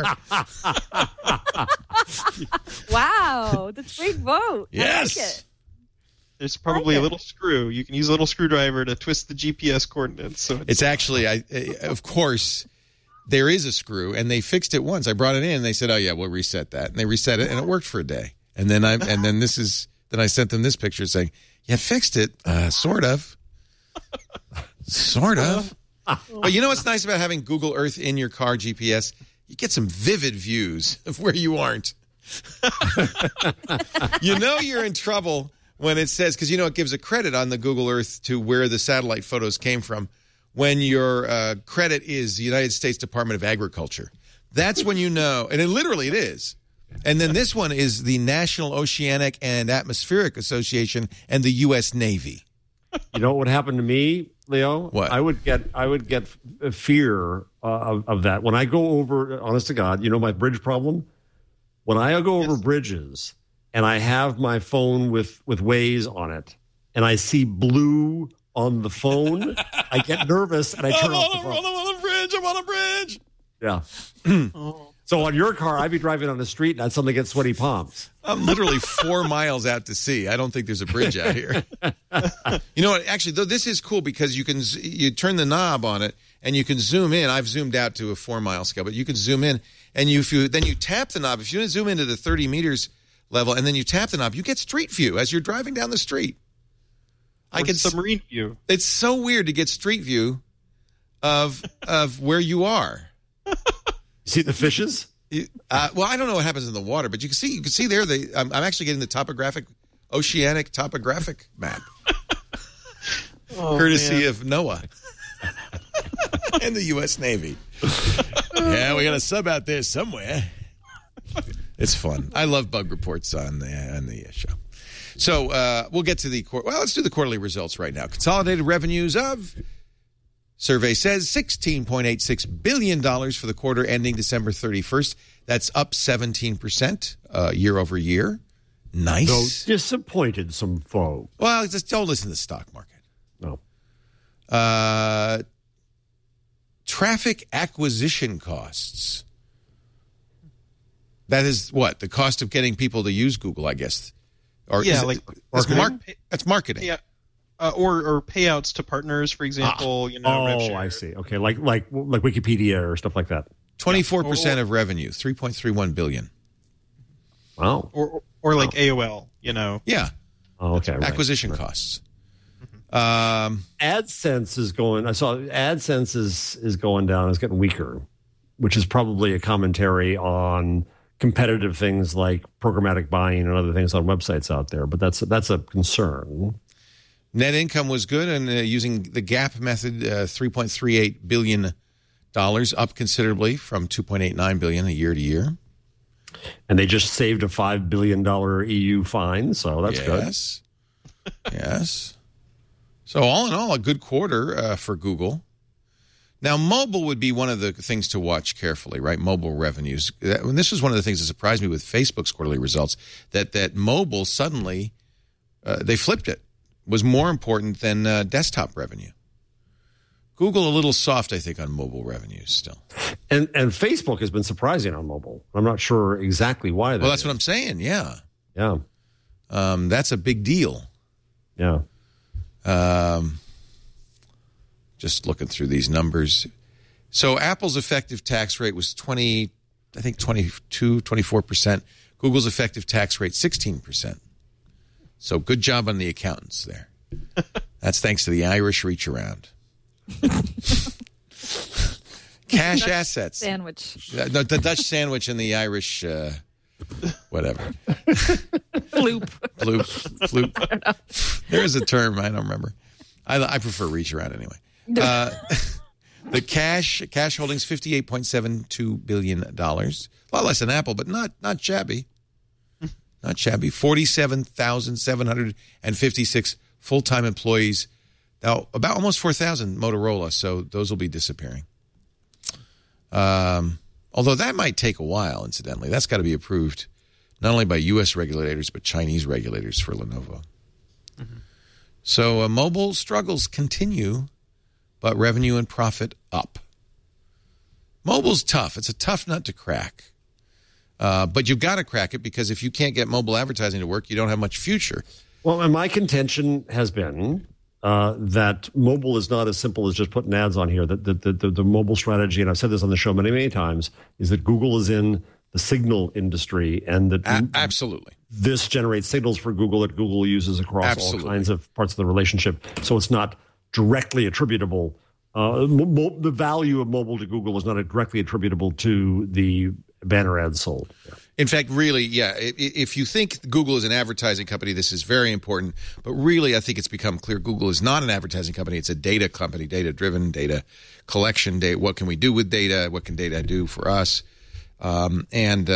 Wow, the Twig vote. Yes. I like it. There's probably I like a little screw. You can use a little screwdriver to twist the GPS coordinates. So It's actually, of course, there is a screw, and they fixed it once. I brought it in, and they said, "Oh yeah, we'll reset that," and they reset it, and it worked for a day. And then I sent them this picture saying, "You fixed it, sort of, sort of." But you know what's nice about having Google Earth in your car GPS? You get some vivid views of where you aren't. You know you're in trouble when it says, because it gives a credit on the Google Earth to where the satellite photos came from, when your credit is the United States Department of Agriculture. That's when you know, and it is. And then this one is the National Oceanic and Atmospheric Association and the U.S. Navy. You know what would happen to me, Leo? What? I would get fear of that when I go over. Honest to God, my bridge problem. When I go over bridges and I have my phone with Waze on it, and I see blue on the phone, I get nervous and I turn off the phone. I'm on a bridge. Yeah. So on your car, I'd be driving on the street and I'd suddenly get sweaty palms. I'm literally 4 miles out to sea. I don't think there's a bridge out here. You know what? Actually, though, this is cool because you turn the knob on it and you can zoom in. I've zoomed out to a 4 mile scale, but you can zoom in, and then you tap the knob. If you zoom into the 30 meters level and then you tap the knob, you get street view as you're driving down the street. I can submarine view. It's so weird to get street view of where you are. See the fishes? Well, I don't know what happens in the water, but you can see there. I'm actually getting the oceanic topographic map, courtesy of NOAA and the U.S. Navy. Yeah, we got a sub out there somewhere. It's fun. I love bug reports on the show. So we'll get to let's do the quarterly results right now. Consolidated revenues of, survey says, $16.86 billion for the quarter ending December 31st. That's up 17% year over year. Nice. So disappointed some folks. Well, just don't listen to the stock market. No. Traffic acquisition costs. That is what? The cost of getting people to use Google, I guess. Or Yeah, is it- like that's marketing. that's marketing. Yeah. Or payouts to partners, for example. rev share. I see. Okay, like Wikipedia or stuff like that. 24% of revenue, $3.31 billion. Wow. Or like AOL. Yeah, Oh, okay. Right. acquisition costs. AdSense is going. I saw AdSense is going down. It's getting weaker, which is probably a commentary on competitive things like programmatic buying and other things on websites out there. But that's a concern. Net income was good, and using the GAAP method, $3.38 billion, up considerably from $2.89 billion a year to year. And they just saved a $5 billion EU fine, so that's good. Yes. So all in all, a good quarter for Google. Now, mobile would be one of the things to watch carefully, right? Mobile revenues. And this was one of the things that surprised me with Facebook's quarterly results, that mobile suddenly, they flipped it, was more important than desktop revenue. Google a little soft, I think, on mobile revenues still. And Facebook has been surprising on mobile. I'm not sure exactly why. Well, that's what I'm saying, yeah. Yeah. That's a big deal. Yeah. Just looking through these numbers. So Apple's effective tax rate was 24%. Google's effective tax rate, 16%. So good job on the accountants there. That's thanks to the Irish reach around. Cash assets. Sandwich. No, the Dutch sandwich and the Irish, whatever. Floop. Floop. There is a term, I don't remember. I prefer reach around anyway. The cash holdings, $58.72 billion. A lot less than Apple, but not shabby. Not shabby. 47,756 full-time employees. Now, about almost 4,000 Motorola, so those will be disappearing. Although that might take a while, incidentally. That's got to be approved not only by U.S. regulators, but Chinese regulators for Lenovo. Mm-hmm. So mobile struggles continue, but revenue and profit up. Mobile's tough. It's a tough nut to crack. But you've got to crack it, because if you can't get mobile advertising to work, you don't have much future. Well, and my contention has been that mobile is not as simple as just putting ads on here. The mobile strategy, and I've said this on the show many, many times, is that Google is in the signal industry, and that absolutely this generates signals for Google that Google uses across all kinds of parts of the relationship. So it's not directly attributable. The value of mobile to Google is not directly attributable to the banner ads sold. Yeah. In fact, really, yeah, if you think Google is an advertising company, this is very important. But really, I think it's become clear Google is not an advertising company. It's a data company, data-driven, data collection. What can we do with data? What can data do for us? And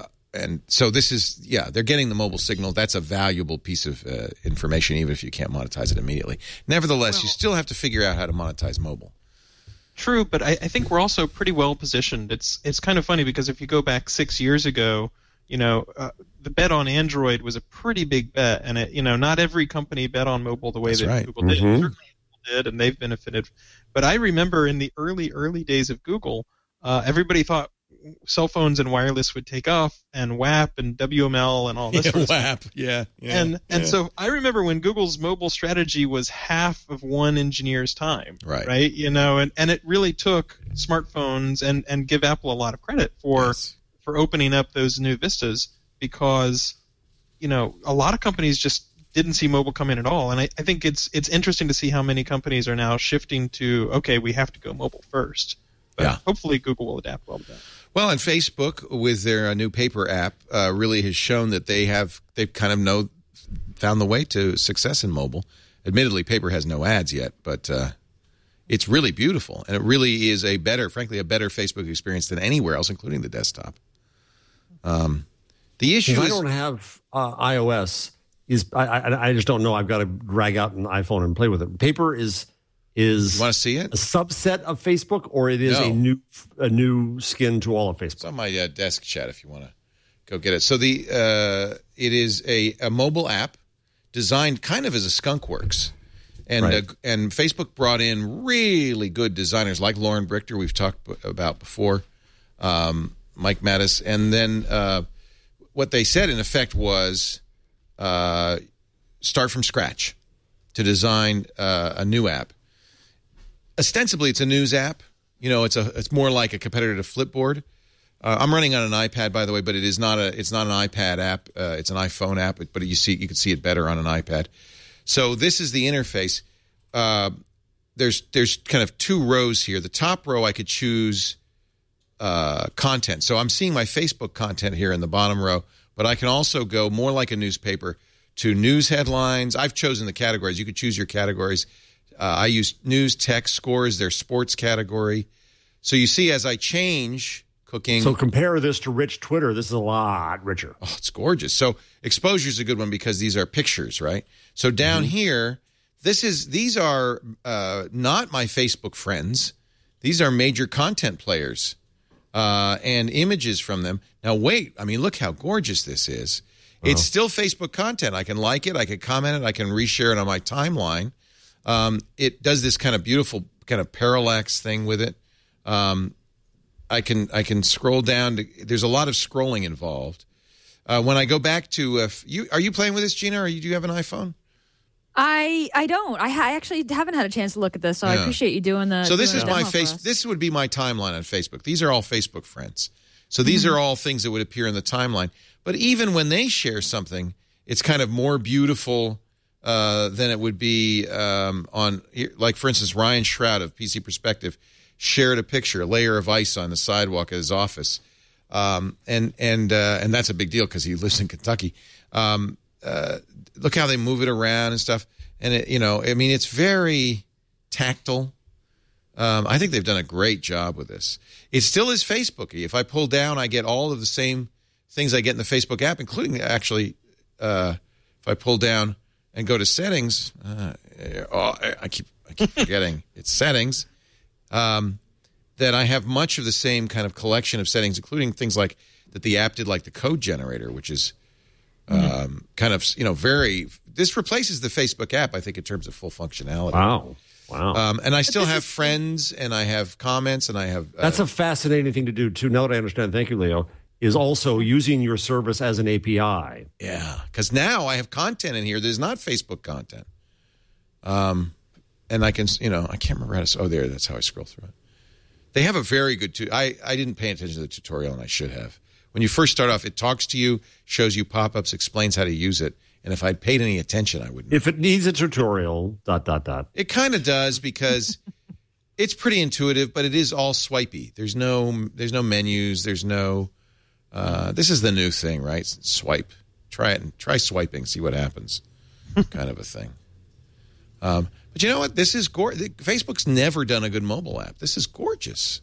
so this is, they're getting the mobile signal. That's a valuable piece of information, even if you can't monetize it immediately. Nevertheless, you still have to figure out how to monetize mobile. True, but I think we're also pretty well positioned. It's kind of funny, because if you go back 6 years ago, the bet on Android was a pretty big bet, and not every company bet on mobile the way Google did. Mm-hmm. Certainly Google did, and they've benefited. But I remember in the early days of Google, everybody thought cell phones and wireless would take off, and WAP and WML and all this sort of WAP, stuff. And so I remember when Google's mobile strategy was half of one engineer's time, right? And it really took smartphones, and give Apple a lot of credit for opening up those new vistas, because a lot of companies just didn't see mobile come in at all. And I think it's interesting to see how many companies are now shifting to, okay, we have to go mobile first. But hopefully Google will adapt well to that. Well, and Facebook, with their new Paper app, really has shown that they've kind of found the way to success in mobile. Admittedly, Paper has no ads yet, but it's really beautiful, and it really is a better Facebook experience than anywhere else, including the desktop. The issue is, I don't have iOS. I just don't know. I've got to drag out an iPhone and play with it. Paper is you want to see it? A subset of Facebook, or it is a new skin to all of Facebook? It's on my desk chat if you want to go get it. So it is a mobile app designed kind of as a skunkworks. And and Facebook brought in really good designers like Lauren Brichter, we've talked about before, Mike Mattis. And then what they said, in effect, was start from scratch to design a new app. Ostensibly, it's a news app. You know, it's more like a competitor to Flipboard. I'm running on an iPad, by the way, but it's not an iPad app. It's an iPhone app, but you can see it better on an iPad. So this is the interface. There's kind of two rows here. The top row, I could choose content. So I'm seeing my Facebook content here in the bottom row, but I can also go more like a newspaper to news headlines. I've chosen the categories. You could choose your categories. I use news, tech, scores, their sports category. So you see as I change cooking. So compare this to rich Twitter. This is a lot richer. Oh, it's gorgeous. So exposure is a good one because these are pictures, right? So down here, these are not my Facebook friends. These are major content players and images from them. Now, wait. I mean, look how gorgeous this is. Oh. It's still Facebook content. I can like it. I can comment it. I can reshare it on my timeline. It does this kind of beautiful kind of parallax thing with it. I can scroll down. There's a lot of scrolling involved. When I go back to are you playing with this, Gina? Do you have an iPhone? I don't. I actually haven't had a chance to look at this, so I appreciate you doing the. So this is my This would be my timeline on Facebook. These are all Facebook friends. So these are all things that would appear in the timeline. But even when they share something, it's kind of more beautiful than it would be on, like, for instance, Ryan Shroud of PC Perspective shared a picture, a layer of ice on the sidewalk at his office, and that's a big deal because he lives in Kentucky. Look how they move it around and stuff, and it's very tactile. I think they've done a great job with this. It still is Facebooky. If I pull down, I get all of the same things I get in the Facebook app, including actually, if I pull down and go to settings, I keep forgetting it's settings. That I have much of the same kind of collection of settings, including things like that the app did, like the code generator, which is kind of very. This replaces the Facebook app, I think, in terms of full functionality. Wow. And I still have friends, and I have comments, and I have. That's a fascinating thing to do too. Now that I understand, thank you, Leo. Is also using your service as an API. Yeah, because now I have content in here that is not Facebook content. And I can, I can't remember how to. Oh, there. That's how I scroll through it. They have a very good. I didn't pay attention to the tutorial, and I should have. When you first start off, it talks to you, shows you pop-ups, explains how to use it. And if I'd paid any attention, I wouldn't. If it needs a tutorial, ... It kind of does because it's pretty intuitive, but it is all swipey. There's no menus. There's no. This is the new thing, right? Swipe. Try it and try swiping. See what happens. Kind of a thing. But you know what? This is gorgeous. Facebook's never done a good mobile app. This is gorgeous.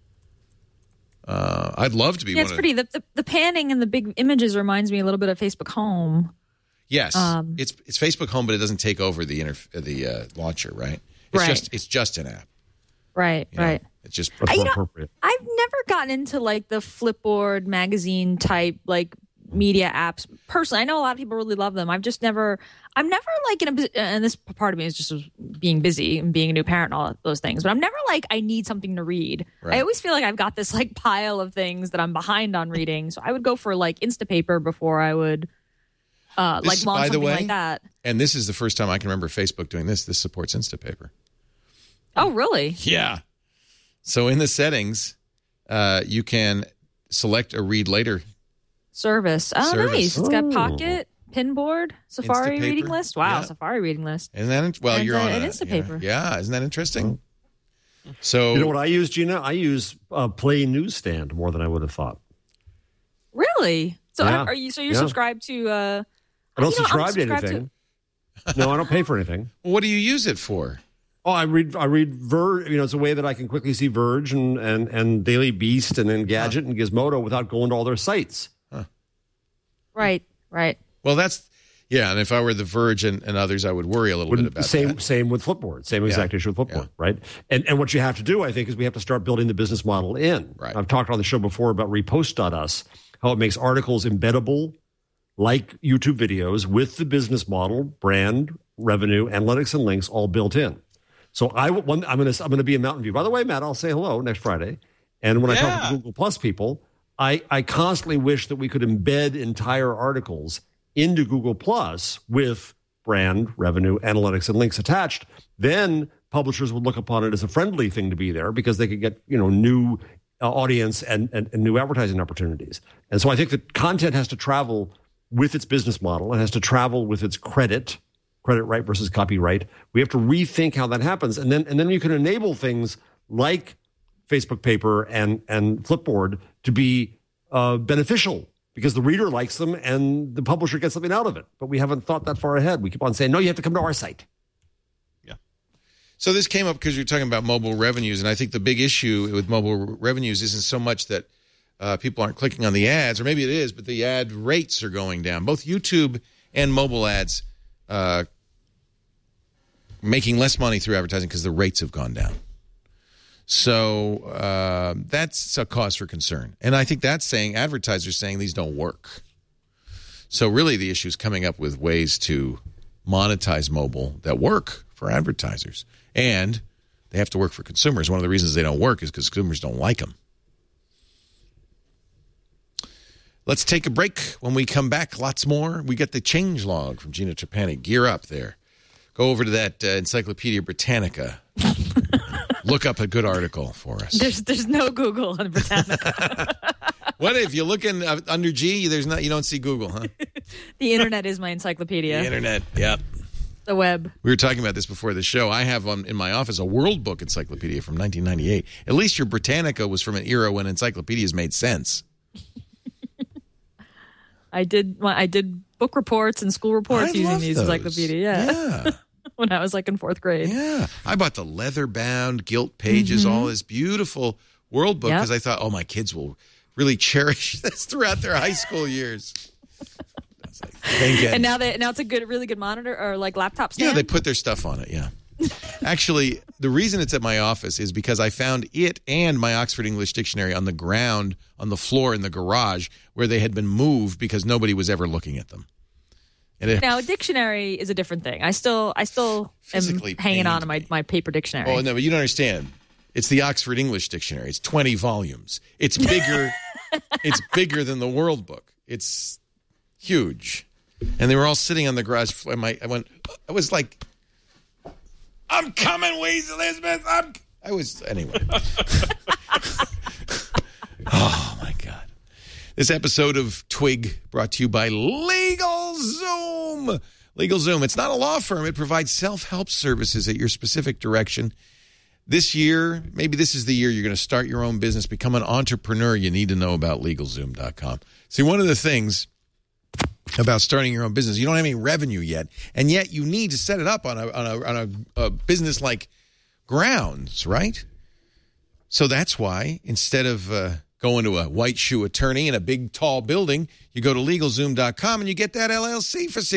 I'd love to be. Yeah, it's pretty. The panning and the big images reminds me a little bit of Facebook Home. Yes, it's Facebook Home, but it doesn't take over the launcher, right? It's just an app. Right. It's just appropriate. I've never gotten into like the Flipboard magazine type like media apps personally. I know a lot of people really love them. I'm never like and this part of me is just being busy and being a new parent and all those things, but I'm never like I need something to read. Right. I always feel like I've got this like pile of things that I'm behind on reading, so I would go for like Instapaper before I would launch something like that. And this is the first time I can remember Facebook doing this. This supports Instapaper. Oh, really? Yeah. So in the settings, you can select a read later service. Oh, nice. It's got Pocket, Pinboard, Safari Instapaper. Reading List. Wow, Yeah. Safari Reading List. And then, you're on an Instapaper. Yeah, isn't that interesting? So you know what I use, Gina? I use Play Newsstand more than I would have thought. Really? So Yeah. are you? So you're subscribed to? I don't subscribe to anything. No, I don't pay for anything. what do you use it for? Oh, I read Verge. It's a way that I can quickly see Verge and Daily Beast and Engadget and Gizmodo without going to all their sites. Right. Well, and if I were The Verge and others, I would worry a little bit about that. Same with Flipboard. Same exact issue with Flipboard, right? And what you have to do, I think, is we have to start building the business model in. Right. I've talked on the show before about Repost.us, how it makes articles embeddable like YouTube videos with the business model, brand, revenue, analytics, and links all built in. So I'm going to be in Mountain View. By the way, Matt, I'll say hello next Friday. And when I talk to Google Plus people, I constantly wish that we could embed entire articles into Google Plus with brand, revenue, analytics, and links attached, then publishers would look upon it as a friendly thing to be there because they could get, new audience and new advertising opportunities. And so I think that content has to travel with its business model. It has to travel with its credit right versus copyright. We have to rethink how that happens. And then you can enable things like Facebook Paper and Flipboard to be beneficial because the reader likes them and the publisher gets something out of it. But we haven't thought that far ahead. We keep on saying, no, you have to come to our site. Yeah. So this came up because you're talking about mobile revenues, and I think the big issue with mobile revenues isn't so much that people aren't clicking on the ads, or maybe it is, but the ad rates are going down. Both YouTube and mobile ads making less money through advertising because the rates have gone down. So that's a cause for concern. And I think that's saying advertisers saying these don't work. So really the issue is coming up with ways to monetize mobile that work for advertisers. And they have to work for consumers. One of the reasons they don't work is because consumers don't like them. Let's take a break. When we come back, lots more. We get the change log from Gina Trapani. Gear up there. Go over to that Encyclopedia Britannica. Look up a good article for us. There's no Google on Britannica. What if you look in under G? You don't see Google, huh? The internet is my encyclopedia. The internet, yep. The web. We were talking about this before the show. I have in my office a World Book encyclopedia from 1998. At least your Britannica was from an era when encyclopedias made sense. I did book reports and school reports using these encyclopedias. Yeah. When I was in fourth grade. Yeah. I bought the leather-bound, gilt pages, all this beautiful World Book because I thought, my kids will really cherish this throughout their high school years. I was and now it's a really good monitor or laptop stand? Yeah, they put their stuff on it, yeah. Actually, the reason it's at my office is because I found it and my Oxford English Dictionary on the ground, on the floor in the garage, where they had been moved because nobody was ever looking at them. Now, a dictionary is a different thing. I still am hanging on to my paper dictionary. Oh, no, but you don't understand. It's the Oxford English Dictionary. It's 20 volumes. It's bigger. It's bigger than the World Book. It's huge. And they were all sitting on the garage floor. I was like, I'm coming, Weez Elizabeth. Anyway. Oh, my God. This episode of Twig brought to you by LegalZoom. LegalZoom, it's not a law firm. It provides self-help services at your specific direction. This year, maybe this is the year you're going to start your own business, become an entrepreneur. You need to know about LegalZoom.com. See, one of the things about starting your own business, you don't have any revenue yet, and yet you need to set it up on a business like grounds, right? So that's why instead of going to a white shoe attorney in a big, tall building, you go to LegalZoom.com and you get that LLC for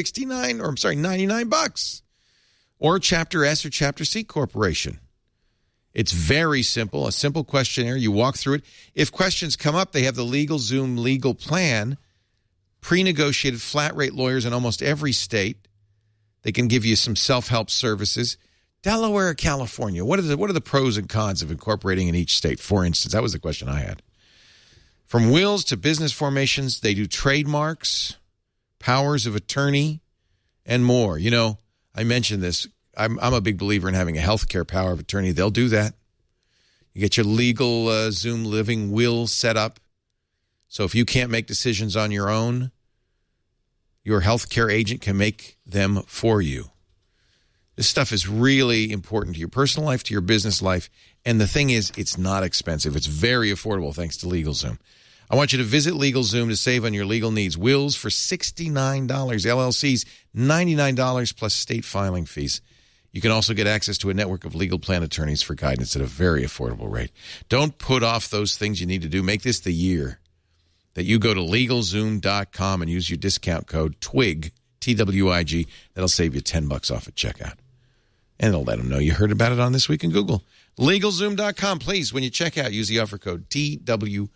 $99. Or Chapter S or Chapter C corporation. It's very simple, a simple questionnaire. You walk through it. If questions come up, they have the LegalZoom legal plan, pre-negotiated flat rate lawyers in almost every state. They can give you some self-help services. Delaware, California, what are the pros and cons of incorporating in each state? For instance, that was the question I had. From wills to business formations, they do trademarks, powers of attorney, and more. I mentioned this. I'm a big believer in having a healthcare power of attorney. They'll do that. You get your legal Zoom Living will set up. So if you can't make decisions on your own, your healthcare agent can make them for you. This stuff is really important to your personal life, to your business life. And the thing is, it's not expensive. It's very affordable thanks to LegalZoom. I want you to visit LegalZoom to save on your legal needs. Wills for $69, LLCs $99 plus state filing fees. You can also get access to a network of legal plan attorneys for guidance at a very affordable rate. Don't put off those things you need to do. Make this the year that you go to LegalZoom.com and use your discount code TWIG, T-W-I-G. That'll save you $10 off at checkout. And it'll let them know you heard about it on This Week in Google. LegalZoom.com, please. When you check out, use the offer code TWIG.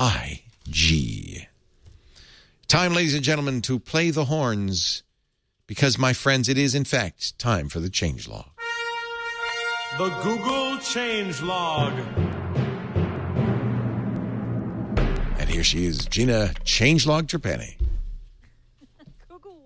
Time, ladies and gentlemen, to play the horns. Because, my friends, it is, in fact, time for the change log. The Google change log. And here she is, Gina Changelog Trapani. Google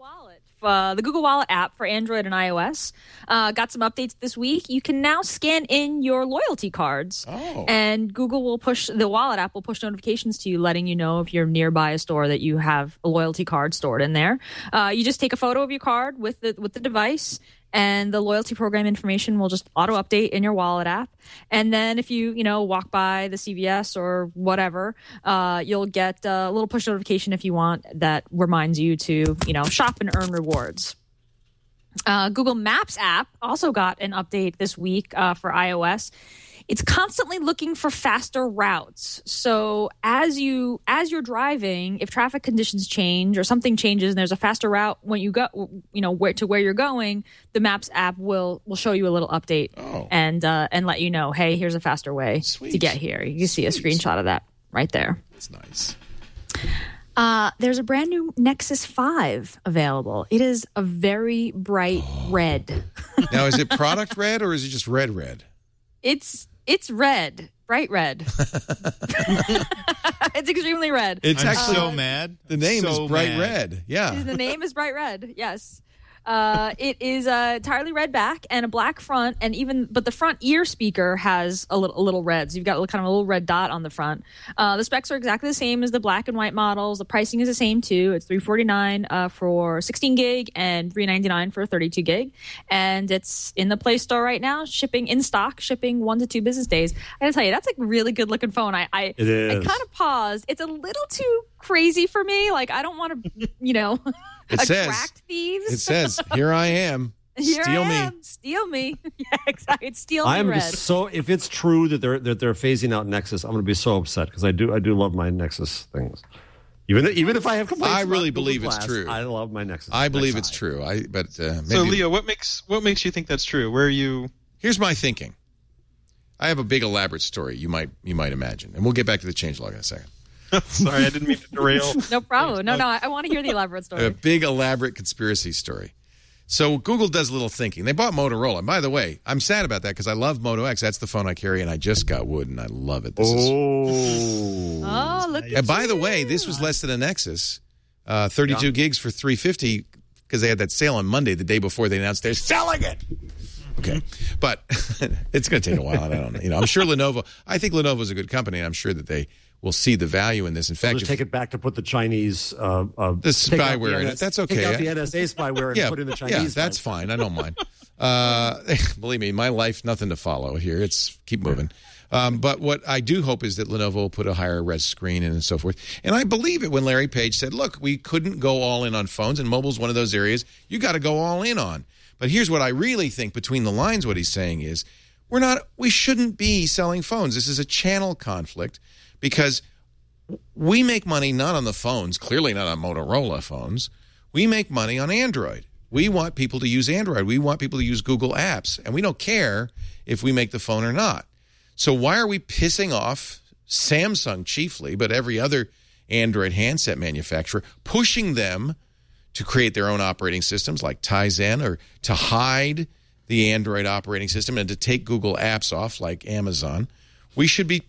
the Google Wallet app for Android and iOS got some updates this week. You can now scan in your loyalty cards, and the Wallet app will push notifications to you, letting you know if you're nearby a store that you have a loyalty card stored in there. You just take a photo of your card with the device, and the loyalty program information will just auto-update in your Wallet app. And then if you walk by the CVS or whatever, you'll get a little push notification if you want that reminds you to, shop and earn rewards. Google Maps app also got an update this week for iOS. It's constantly looking for faster routes. So as you're driving, if traffic conditions change or something changes and there's a faster route when you go, where you're going, the Maps app will show you a little update and let you know, hey, here's a faster way to get here. You can see a screenshot of that right there. That's nice. There's a brand new Nexus 5 available. It is a very bright red. Now, is it product red or is it just red? It's red, bright red. It's extremely red. It's actually so mad. The name is bright red. Yeah. The name is bright red. Yes. It is a entirely red back and a black front, but the front ear speaker has a little red. So you've got kind of a little red dot on the front. The specs are exactly the same as the black and white models. The pricing is the same too. It's $349 for 16 gig and $399 for 32 gig, and it's in the Play Store right now. Shipping 1 to 2 business days. I gotta tell you, that's a really good looking phone. I kind of paused. It's a little too crazy for me. Like, I don't want to, attract thieves. It says, "Here I am. Steal me." Yeah, exactly. It's steal me red. So if it's true that they're phasing out Nexus, I'm going to be so upset because I do love my Nexus things. Even if I have complaints, I really believe it's true. I love my Nexus. I believe it's true. Maybe. So Leo, what makes you think that's true? Where are you? Here's my thinking. I have a big elaborate story. You might imagine, and we'll get back to the changelog in a second. Sorry, I didn't mean to derail. No problem. No, I want to hear the elaborate story. A big elaborate conspiracy story. So Google does a little thinking. They bought Motorola. And by the way, I'm sad about that because I love Moto X. That's the phone I carry, and I just got wood, and I love it. Look at you. And by the way, this was less than a Nexus. 32 gigs for $350 because they had that sale on Monday, the day before they announced they're selling it. Okay, but it's going to take a while. And I don't know. I'm sure Lenovo. I think Lenovo's a good company, and I'm sure that they will see the value in this. In fact, just take it back to put the Chinese the spyware in it. That's okay. Take out the NSA spyware and put in the Chinese. Yeah, that's fine. I don't mind. Believe me, my life, nothing to follow here. It's keep moving. But what I do hope is that Lenovo will put a higher res screen in and so forth. And I believe it when Larry Page said, look, we couldn't go all in on phones, and mobile's one of those areas you got to go all in on. But here's what I really think between the lines what he's saying is we shouldn't be selling phones. This is a channel conflict because we make money not on the phones, clearly not on Motorola phones. We make money on Android. We want people to use Android. We want people to use Google apps. And we don't care if we make the phone or not. So why are we pissing off Samsung chiefly, but every other Android handset manufacturer, pushing them to create their own operating systems like Tizen, or to hide the Android operating system and to take Google apps off like Amazon? It should be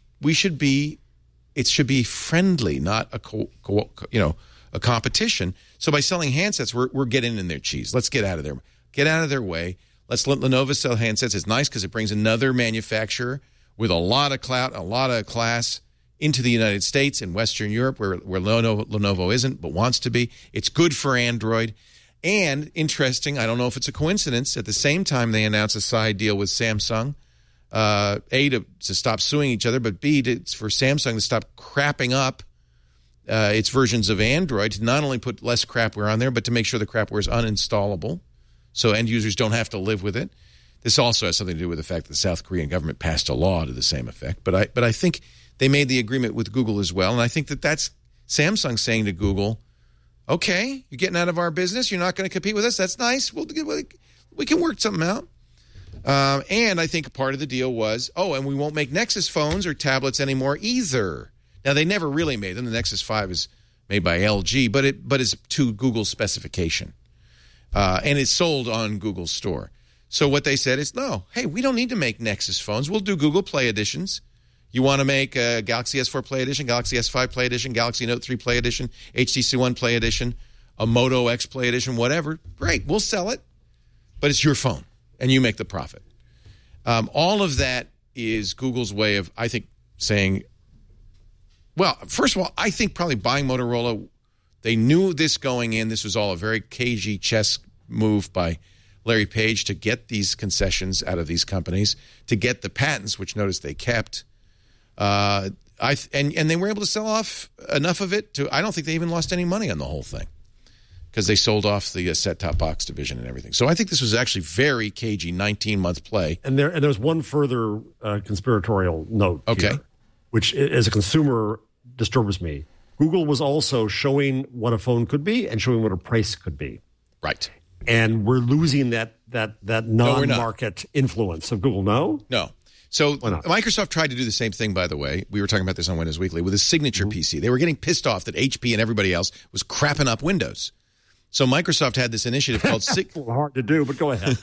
friendly, not a competition. So by selling handsets, we're getting in their cheese. Let's get out of their way. Let's let Lenovo sell handsets. It's nice because it brings another manufacturer with a lot of clout, a lot of class into the United States and Western Europe, where Lenovo isn't but wants to be. It's good for Android. And interesting, I don't know if it's a coincidence, at the same time they announced a side deal with Samsung, A, to stop suing each other, but B, for Samsung to stop crapping up its versions of Android, to not only put less crapware on there, but to make sure the crapware is uninstallable so end users don't have to live with it. This also has something to do with the fact that the South Korean government passed a law to the same effect. But I think they made the agreement with Google as well, and I think that's Samsung saying to Google, okay, you're getting out of our business, you're not going to compete with us, that's nice, we can work something out. And I think part of the deal was, and we won't make Nexus phones or tablets anymore either. Now, they never really made them. The Nexus 5 is made by LG, but it's to Google's specification. And it's sold on Google's store. So what they said is, no, hey, we don't need to make Nexus phones. We'll do Google Play editions. You want to make a Galaxy S4 Play Edition, Galaxy S5 Play Edition, Galaxy Note 3 Play Edition, HTC One Play Edition, a Moto X Play Edition, whatever. Great, we'll sell it, but it's your phone, and you make the profit. All of that is Google's way of, I think, saying, well, first of all, I think probably buying Motorola, they knew this going in. This was all a very cagey chess move by Larry Page to get these concessions out of these companies, to get the patents, which notice they kept. And they were able to sell off enough of it to, I don't think they even lost any money on the whole thing because they sold off the set-top box division and everything. So I think this was actually very cagey, 19-month play. And there's one further conspiratorial note here, which as a consumer disturbs me. Google was also showing what a phone could be and showing what a price could be. Right. And we're losing that non-market influence of Google, no? No. So Microsoft tried to do the same thing, by the way. We were talking about this on Windows Weekly with a signature PC. They were getting pissed off that HP and everybody else was crapping up Windows. So Microsoft had this initiative called... It's a little hard to do, but go ahead.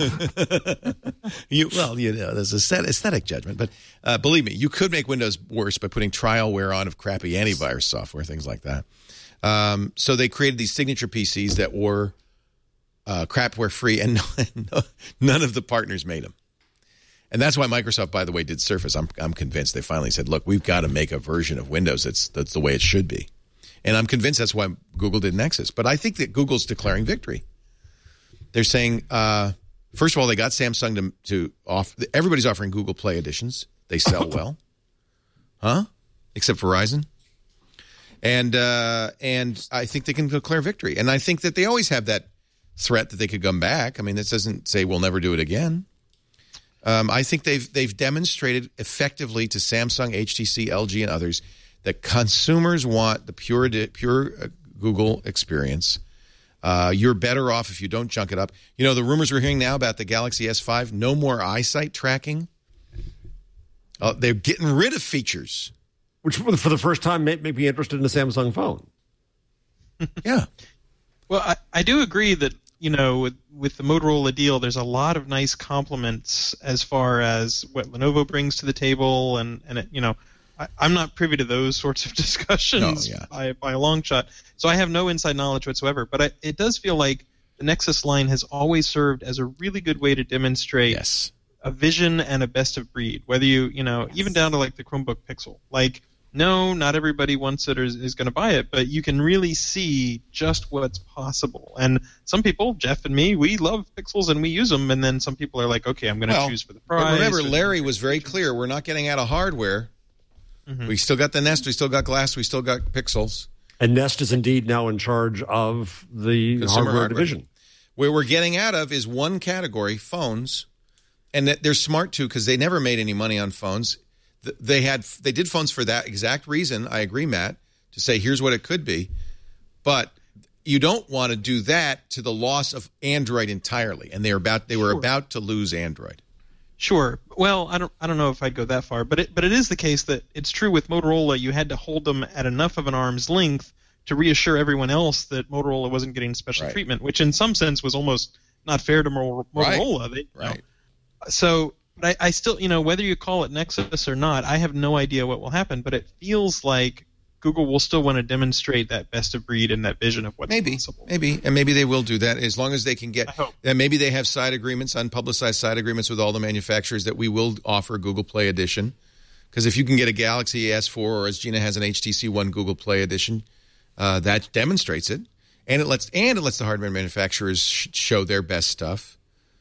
There's aesthetic judgment. But believe me, you could make Windows worse by putting trialware on of crappy antivirus software, things like that. So they created these signature PCs that were crapware free, and none of the partners made them. And that's why Microsoft, by the way, did Surface. I'm convinced they finally said, look, we've got to make a version of Windows that's the way it should be. And I'm convinced that's why Google did Nexus. But I think that Google's declaring victory. They're saying, first of all, they got Samsung to offer. Everybody's offering Google Play editions. They sell well. Except Verizon. And I think they can declare victory. And I think that they always have that threat that they could come back. I mean, this doesn't say we'll never do it again. I think they've demonstrated effectively to Samsung, HTC, LG, and others that consumers want the pure Google experience. You're better off if you don't junk it up. You know, the rumors we're hearing now about the Galaxy S5, no more eyesight tracking. They're getting rid of features. Which, for the first time, make me interested in a Samsung phone. Yeah. Well, I do agree that, you know, with the Motorola deal, there's a lot of nice compliments as far as what Lenovo brings to the table, and it, you know, I'm not privy to those sorts of discussions by a long shot, so I have no inside knowledge whatsoever. But it does feel like the Nexus line has always served as a really good way to demonstrate a vision and a best of breed. Whether you know, even down to like the Chromebook Pixel, like. No, not everybody wants it or is going to buy it, but you can really see just what's possible. And some people, Jeff and me, we love Pixels and we use them, and then some people are like, okay, I'm going to choose for the price. But remember, Larry was very clear. We're not getting out of hardware. Mm-hmm. We still got the Nest, we still got Glass, we still got Pixels. And Nest is indeed now in charge of the hardware division. Where we're getting out of is one category, phones, and they're smart too because they never made any money on phones. They did phones for that exact reason. I agree, Matt, to say here's what it could be, but you don't want to do that to the loss of Android entirely. And they were about to lose Android. Sure. Well, I don't know if I'd go that far, but it is the case that it's true with Motorola. You had to hold them at enough of an arm's length to reassure everyone else that Motorola wasn't getting special treatment, which in some sense was almost not fair to Motorola. Right. So. But I still, you know, whether you call it Nexus or not, I have no idea what will happen. But it feels like Google will still want to demonstrate that best of breed and that vision of what's possible. Maybe they will do that as long as they can get. And maybe they have side agreements, unpublicized side agreements with all the manufacturers that we will offer Google Play Edition. Because if you can get a Galaxy S4 or as Gina has an HTC One Google Play Edition, that demonstrates it, and it lets the hardware manufacturers show their best stuff.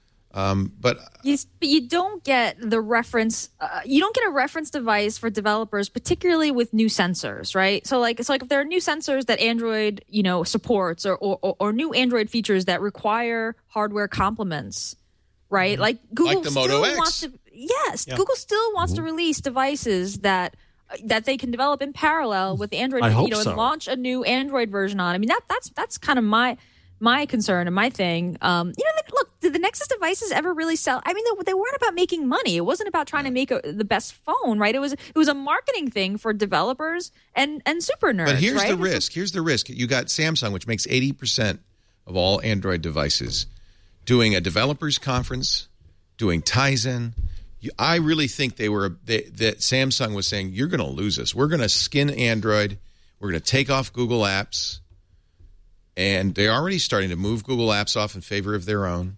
But you don't get the reference. You don't get a reference device for developers, particularly with new sensors, right? So like if there are new sensors that Android, you know, supports, or new Android features that require hardware complements, right? Like Google like the Moto X. Wants to. Google still wants to release devices that they can develop in parallel with Android, and launch a new Android version on. I mean, that's kind of my concern and my thing. Look, did the Nexus devices ever really sell? I mean, they weren't about making money. It wasn't about trying to make the best phone, right? It was a marketing thing for developers and super nerds. But here's right? the risk. Here's the risk. You got Samsung, which makes 80% of all Android devices, doing a developers conference, doing Tizen. I really think that Samsung was saying, you're going to lose us. We're going to skin Android. We're going to take off Google apps. And they're already starting to move Google apps off in favor of their own.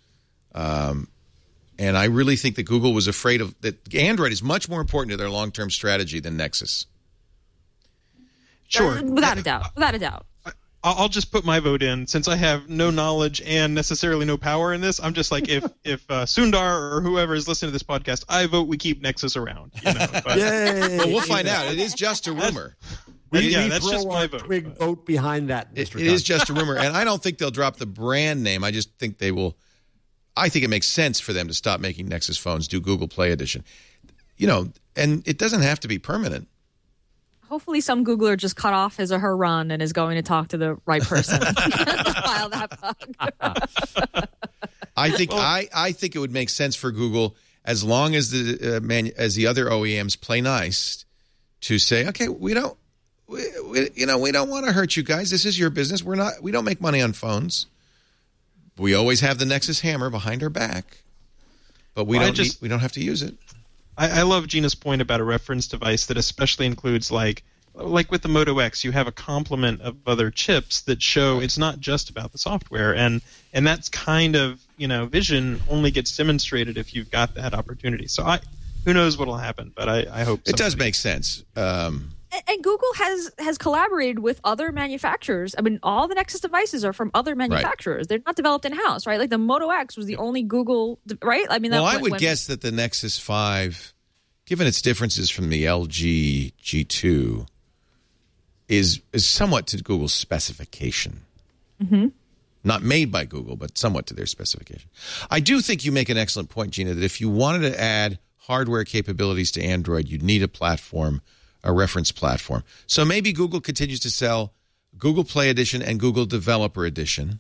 And I really think that Google was afraid of that. Android is much more important to their long-term strategy than Nexus. Sure. Without a doubt. I'll just put my vote in. Since I have no knowledge and necessarily no power in this, I'm just like, if Sundar or whoever is listening to this podcast, I vote we keep Nexus around. But, Yay! Well, we'll find out. It is just a rumor. That's just my vote. Big vote behind that, Mr. It is just a rumor, and I don't think they'll drop the brand name. I just think they will. I think it makes sense for them to stop making Nexus phones, do Google Play Edition. And it doesn't have to be permanent. Hopefully some Googler just cut off his or her run and is going to talk to the right person. File that bug. I think it would make sense for Google, as long as the other OEMs play nice, to say, okay, we don't want to hurt you guys. This is your business. We don't make money on phones. We always have the Nexus hammer behind our back, but we don't have to use it. I love Gina's point about a reference device that especially includes like with the Moto X, you have a complement of other chips that show it's not just about the software, and that's kind of vision only gets demonstrated if you've got that opportunity. So who knows what'll happen, but I hope it does make sense. And Google has collaborated with other manufacturers. I mean, all the Nexus devices are from other manufacturers. Right. They're not developed in-house, right? Like the Moto X was the only Google, right? I mean, I would guess that the Nexus 5, given its differences from the LG G2, is somewhat to Google's specification. Mm-hmm. Not made by Google, but somewhat to their specification. I do think you make an excellent point, Gina, that if you wanted to add hardware capabilities to Android, you'd need a reference platform. So maybe Google continues to sell Google Play Edition and Google Developer Edition,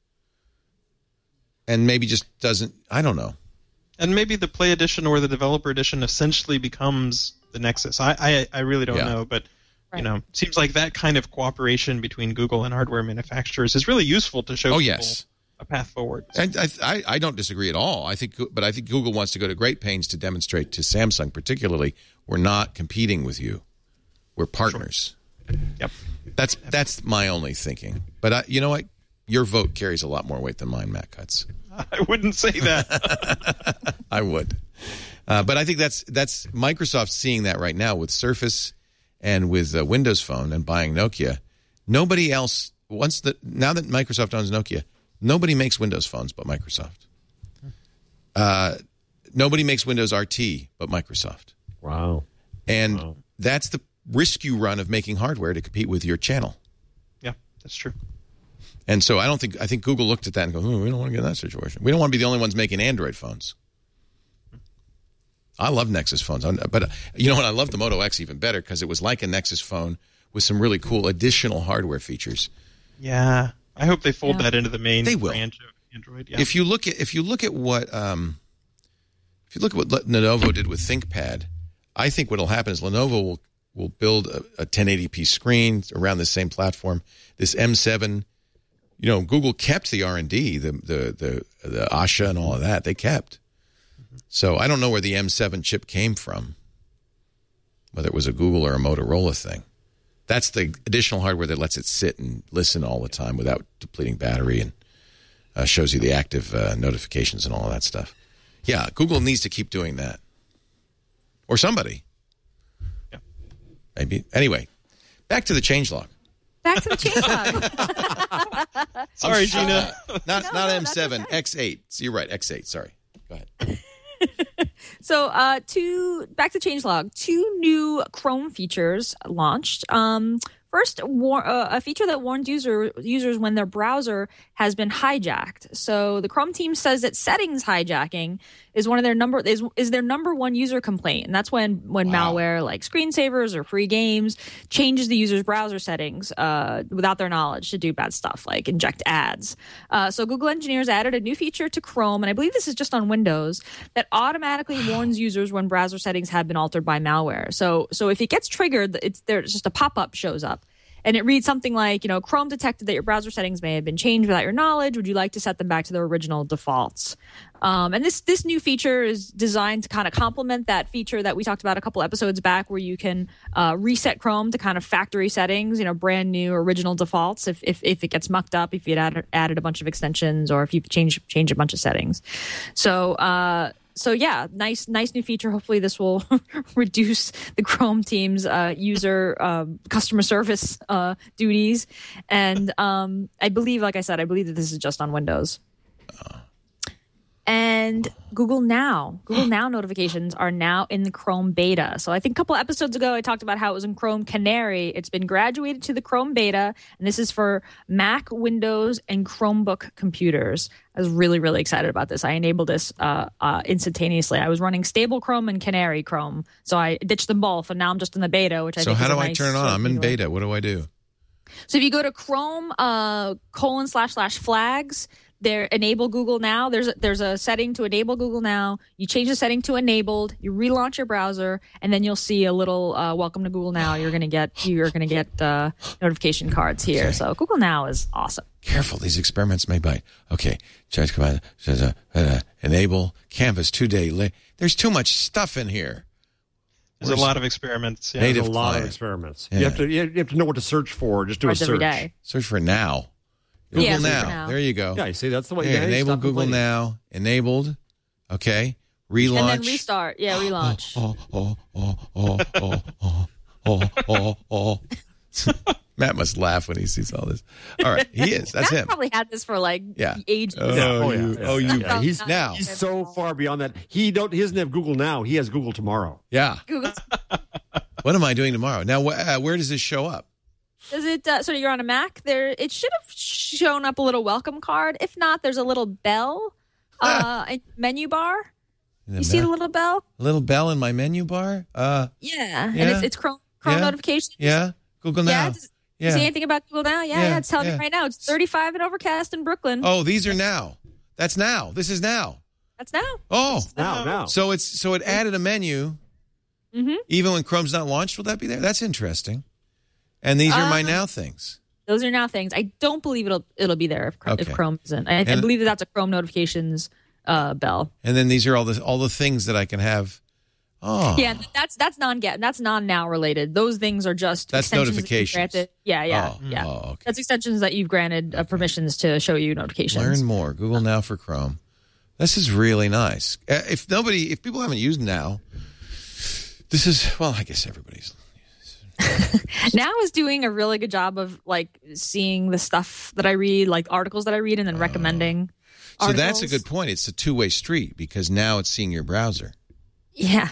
and maybe just doesn't, I don't know. And maybe the Play Edition or the Developer Edition essentially becomes the Nexus. I really don't know, but seems like that kind of cooperation between Google and hardware manufacturers is really useful to show people a path forward. And I don't disagree at all. I think Google wants to go to great pains to demonstrate to Samsung particularly, we're not competing with you. We're partners. Sure. Yep. That's my only thinking. But you know what? Your vote carries a lot more weight than mine, Matt Cutts. I wouldn't say that. I would. But I think that's Microsoft seeing that right now with Surface and with Windows Phone and buying Nokia. Nobody else now that Microsoft owns Nokia, nobody makes Windows phones but Microsoft. Nobody makes Windows RT but Microsoft. Wow. And that's the risk you run of making hardware to compete with your channel. Yeah, that's true. And so I think Google looked at that and goes, we don't want to get in that situation. We don't want to be the only ones making Android phones. I love Nexus phones, but you know what? I love the Moto X even better because it was like a Nexus phone with some really cool additional hardware features. Yeah, I hope they fold that into the main branch of Android. Yeah. If you look at what Lenovo did with ThinkPad, I think what'll happen is Lenovo will build a 1080p screen around the same platform. This M7, Google kept the R&D, the Asha and all of that. They kept. So I don't know where the M7 chip came from, whether it was a Google or a Motorola thing. That's the additional hardware that lets it sit and listen all the time without depleting battery and shows you the active notifications and all of that stuff. Yeah, Google needs to keep doing that. Or somebody. Yeah. Maybe. Anyway, back to the changelog. Back to the changelog. Sorry, Gina. Not M7, X8. So you're right, X8. Sorry. Go ahead. So, back to changelog. 2 new Chrome features launched. First, a feature that warns users when their browser has been hijacked. So the Chrome team says that settings hijacking is one of their their number one user complaint, and that's when malware like screensavers or free games changes the user's browser settings without their knowledge to do bad stuff like inject ads. So Google engineers added a new feature to Chrome, and I believe this is just on Windows, that automatically warns users when browser settings have been altered by malware. So if it gets triggered, there's just a pop-up shows up. And it reads something like, Chrome detected that your browser settings may have been changed without your knowledge. Would you like to set them back to their original defaults? And this new feature is designed to kind of complement that feature that we talked about a couple episodes back, where you can reset Chrome to kind of factory settings, brand new original defaults if it gets mucked up, if you added a bunch of extensions, or if you've changed a bunch of settings. So yeah, nice new feature. Hopefully this will reduce the Chrome team's user customer service duties. And I believe that this is just on Windows. And Google Now notifications are now in the Chrome beta. So I think a couple episodes ago I talked about how it was in Chrome Canary. It's been graduated to the Chrome beta, and this is for Mac, Windows, and Chromebook computers. I was really, really excited about this. I enabled this instantaneously. I was running Stable Chrome and Canary Chrome, so I ditched them both, and now I'm just in the beta, which I think is how do I nice turn it on? I'm in beta. What do I do? So if you go to Chrome //flags, there, enable Google Now. There's a setting to enable Google Now. You change the setting to enabled. You relaunch your browser, and then you'll see a little welcome to Google Now. You're gonna get notification cards here. Okay. So Google Now is awesome. Careful, these experiments may bite. Okay, enable Canvas 2-day late. There's too much stuff in here. There's a lot of experiments. Yeah. There's a lot of experiments. Yeah. You have to know what to search for. Just do a search. Every day. Search for Now. Google Now. There you go. Yeah, you see, that's the way. Yeah, enable Google Now. Enabled. Okay. Relaunch. And then restart. Yeah, relaunch. Matt must laugh when he sees all this. All right, he is. That's Matt him. Probably had this for ages. He's so far beyond that. He doesn't have Google Now. He has Google Tomorrow. Yeah. Google. What am I doing tomorrow? Now, where does this show up? Does it? So you're on a Mac. It should have shown up a little welcome card. If not, there's a little bell, a menu bar. You see the little bell? A little bell in my menu bar. And it's Chrome notifications. Yeah, Google Now. You see anything about Google Now? Yeah, it's telling me right now. It's 35 and overcast in Brooklyn. Oh, these are now. That's now. This is now. That's now. Oh, now. So it added a menu. Mm-hmm. Even when Chrome's not launched, will that be there? That's interesting. And these are my Now things. Those are Now things. I don't believe it'll be there if Chrome isn't. I believe that's a Chrome notifications bell. And then these are all the things that I can have. Oh, yeah, that's non-Now related. Those things are just notifications. Yeah. Okay. That's extensions that you've granted permissions to show you notifications. Learn more. Google Now for Chrome. This is really nice. If people haven't used Now, this is I guess everybody's. Now is doing a really good job of seeing the stuff that I read, articles that I read, and then recommending articles. So that's a good point. It's a two-way street because now it's seeing your browser. Yeah.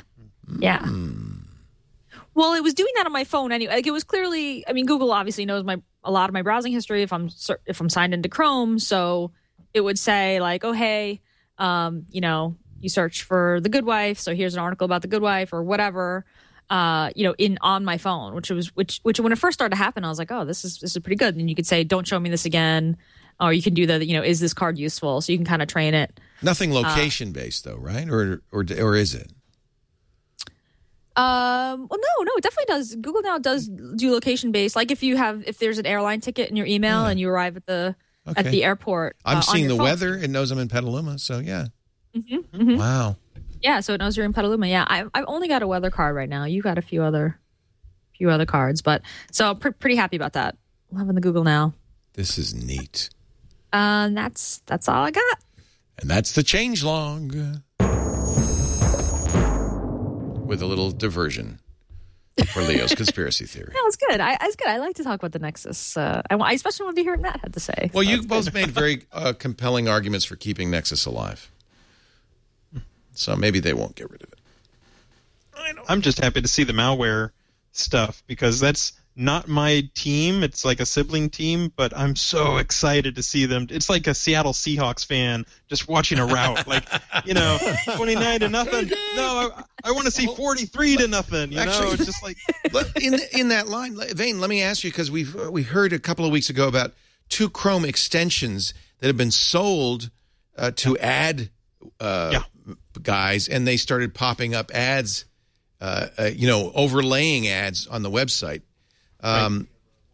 Well, it was doing that on my phone anyway. It was clearly. I mean, Google obviously knows a lot of my browsing history if I'm signed into Chrome. So it would say oh hey, you search for The Good Wife. So here's an article about The Good Wife or whatever. On my phone, which when it first started to happen, I was like, oh, this is pretty good. And you could say, don't show me this again, or you can do is this card useful? So you can kind of train it. Nothing location based though, right? Or is it? Well, no, it definitely does. Google Now does do location based. Like if there's an airline ticket in your email and you arrive at the airport, I'm seeing the weather. It knows I'm in Petaluma, so yeah. Mm-hmm. Wow. Yeah, so it knows you're in Petaluma. Yeah, I've only got a weather card right now. You got a few other cards, but so pretty happy about that. Loving the Google Now. This is neat. That's all I got. And that's the changelog with a little diversion for Leo's conspiracy theory. That was good. It's good. I like to talk about the Nexus. I especially wanted to hear what Matt had to say. Well, you both made very compelling arguments for keeping Nexus alive. So maybe they won't get rid of it. I'm just happy to see the malware stuff because that's not my team. It's like a sibling team, but I'm so excited to see them. It's like a Seattle Seahawks fan just watching a rout. 29-0. No, I want to see 43-0. Actually, it's just like in that vein. Let me ask you because we heard a couple of weeks ago about 2 Chrome extensions that have been sold to ad guys, and they started popping up ads, overlaying ads on the website. Right.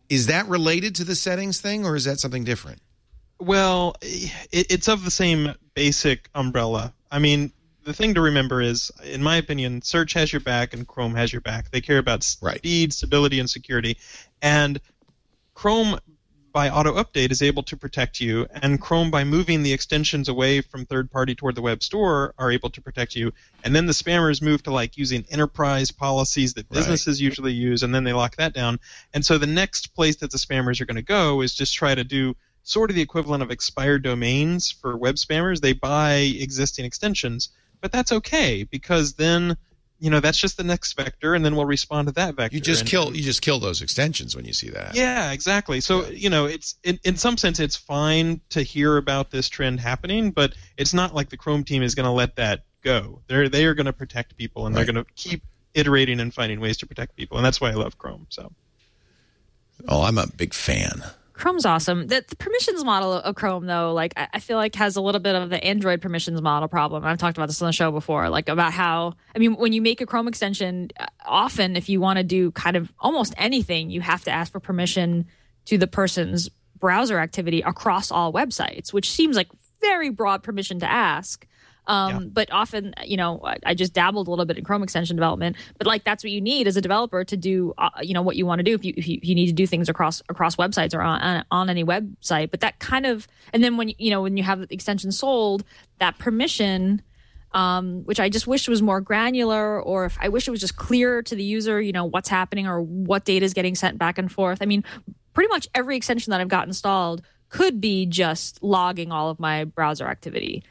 Is that related to the settings thing, or is that something different? Well, it's of the same basic umbrella. I mean, the thing to remember is, in my opinion, Search has your back and Chrome has your back. They care about speed, stability, and security. And Chrome, by auto-update, is able to protect you, and Chrome, by moving the extensions away from third-party toward the web store, are able to protect you. And then the spammers move to like using enterprise policies that businesses usually use, and then they lock that down. And so the next place that the spammers are going to go is just try to do sort of the equivalent of expired domains for web spammers. They buy existing extensions, but that's okay, because then that's just the next vector, and then we'll respond to that vector. You just kill those extensions when you see that. Yeah, exactly. So it's in some sense it's fine to hear about this trend happening, but it's not like the Chrome team is going to let that go. They are going to protect people, and they're going to keep iterating and finding ways to protect people, and that's why I love Chrome. So. Oh, I'm a big fan. Chrome's awesome. The permissions model of Chrome, though, like I feel like has a little bit of the Android permissions model problem. I've talked about this on the show before, like about how, when you make a Chrome extension, often if you want to do kind of almost anything, you have to ask for permission to the person's browser activity across all websites, which seems like very broad permission to ask. But often, I just dabbled a little bit in Chrome extension development, but like that's what you need as a developer to do, what you want to do if you need to do things across websites or on any website. But that kind of, and then when you have the extension sold, that permission, which I just wish was more granular, or if I wish it was just clear to the user, what's happening or what data is getting sent back and forth. Pretty much every extension that I've got installed could be just logging all of my browser activity.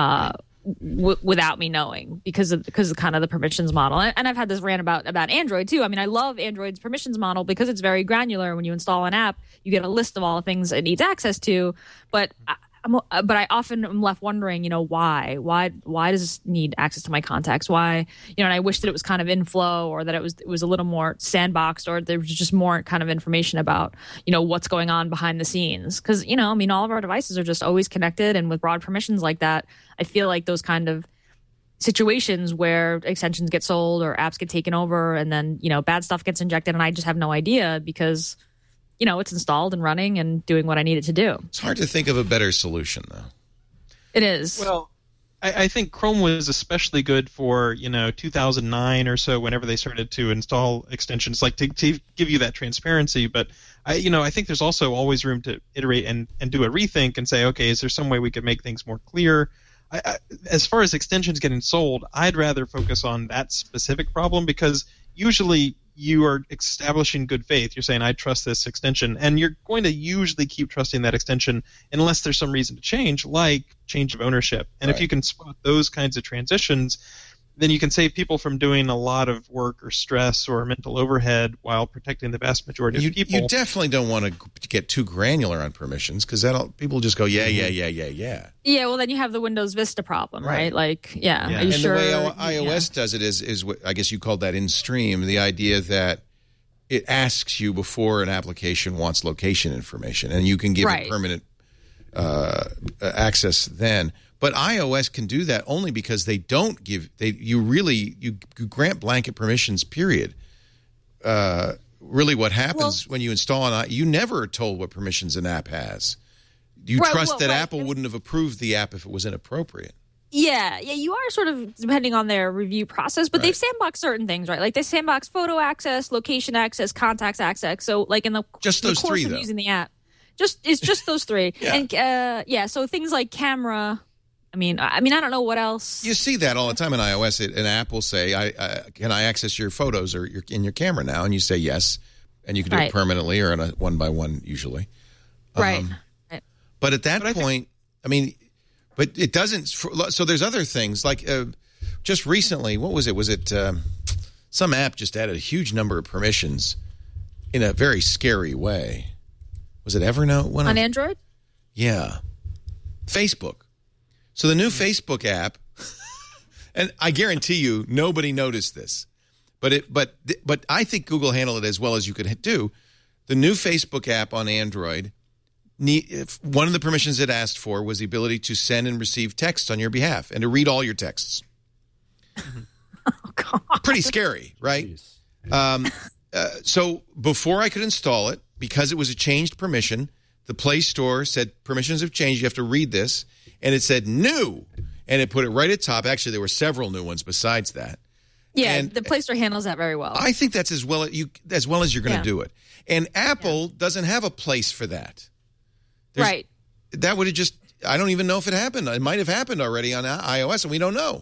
Without me knowing, because of kind of the permissions model. And I've had this rant about Android too. I love Android's permissions model because it's very granular. When you install an app, you get a list of all the things it needs access to. But I often am left wondering, why does this need access to my contacts? Why, and I wish that it was kind of in flow, or that it was a little more sandboxed, or there was just more kind of information about, what's going on behind the scenes. Because, all of our devices are just always connected, and with broad permissions like that, I feel like those kind of situations where extensions get sold or apps get taken over, and then, bad stuff gets injected, and I just have no idea because it's installed and running and doing what I need it to do. It's hard to think of a better solution, though. It is. Well, I think Chrome was especially good for, 2009 or so, whenever they started to install extensions, like to give you that transparency. But, I think there's also always room to iterate and do a rethink and say, okay, is there some way we could make things more clear? As far as extensions getting sold, I'd rather focus on that specific problem, because usually you are establishing good faith. You're saying, I trust this extension, and you're going to usually keep trusting that extension unless there's some reason to change, like change of ownership. And if you can spot those kinds of transitions, then you can save people from doing a lot of work or stress or mental overhead while protecting the vast majority of people. You definitely don't want to get too granular on permissions, because people just go, yeah. Yeah, well, then you have the Windows Vista problem, right? Like, Are you and sure? the way iOS does it is what I guess you called that in stream, the idea that it asks you before an application wants location information, and you can give it permanent access then. But iOS can do that only because they don't give you grant blanket permissions. Period. Really, what happens when you install you never are told what permissions an app has. You trust that Apple wouldn't have approved the app if it was inappropriate. Yeah, you are sort of depending on their review process, but they've sandboxed certain things, right? Like they sandbox photo access, location access, contacts access. So, like in the just those course three, of though. Using the app, it's just those three. And so things like camera. I don't know what else. You see that all the time in iOS. An app will say, can I access your photos or in your camera now? And you say yes, and you can do it permanently or on a one-by-one usually. Right. But at that point, but it doesn't. So there's other things like just recently, what was it? Was it some app just added a huge number of permissions in a very scary way? Was it Evernote? On Android? Yeah. Facebook. So the new Facebook app, and I guarantee you nobody noticed this, but I think Google handled it as well as you could do. The new Facebook app on Android, one of the permissions it asked for was the ability to send and receive texts on your behalf and to read all your texts. Oh, God. Pretty scary, right? So before I could install it, because it was a changed permission, the Play Store said permissions have changed. You have to read this. And it said new. And it put it right at top. Actually, there were several new ones besides that. Yeah, and the Play Store handles that very well. I think that's as well as you're going to do it. And Apple doesn't have a place for that. Right. That would have just, I don't even know if it happened. It might have happened already on iOS, and we don't know.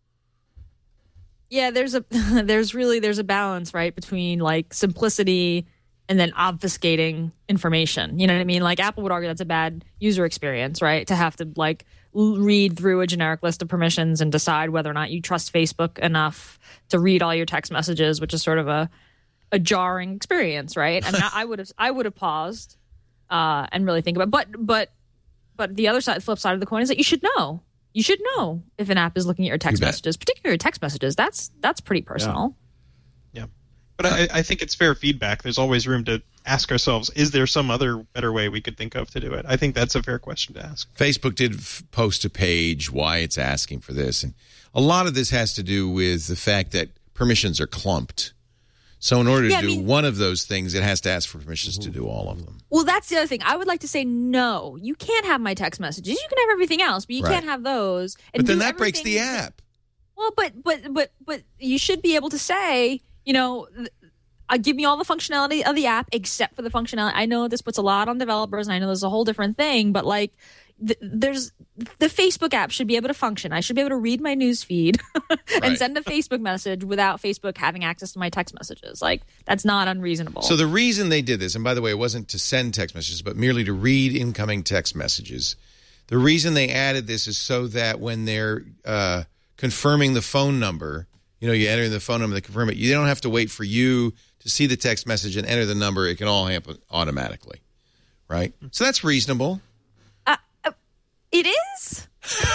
Yeah, there's a balance, right, between like simplicity and then obfuscating information. You know what I mean? Like Apple would argue that's a bad user experience, right? To have to like read through a generic list of permissions and decide whether or not you trust Facebook enough to read all your text messages, which is sort of a jarring experience, right? I mean, I would have paused and really think about it. But the other side, flip side of the coin is that you should know. You should know if an app is looking at your text messages, particularly your text messages. That's pretty personal. Yeah. But I think it's fair feedback. There's always room to ask ourselves, is there some other better way we could think of to do it? I think that's a fair question to ask. Facebook did post a page why it's asking for this. And a lot of this has to do with the fact that permissions are clumped. So in order to do one of those things, it has to ask for permissions to do all of them. Well, that's the other thing. I would like to say, no, you can't have my text messages. You can have everything else, but you can't have those. But then that breaks the app. Well, but you should be able to say, give me all the functionality of the app except for the functionality. I know this puts a lot on developers, and I know there's a whole different thing, but like there's the Facebook app should be able to function. I should be able to read my news feed and send a Facebook message without Facebook having access to my text messages. Like that's not unreasonable. So the reason they did this, and by the way, it wasn't to send text messages, but merely to read incoming text messages. The reason they added this is so that when they're confirming the phone number, you enter the phone number, they confirm it. You don't have to wait for you to see the text message and enter the number. It can all happen automatically, right? So that's reasonable. It is?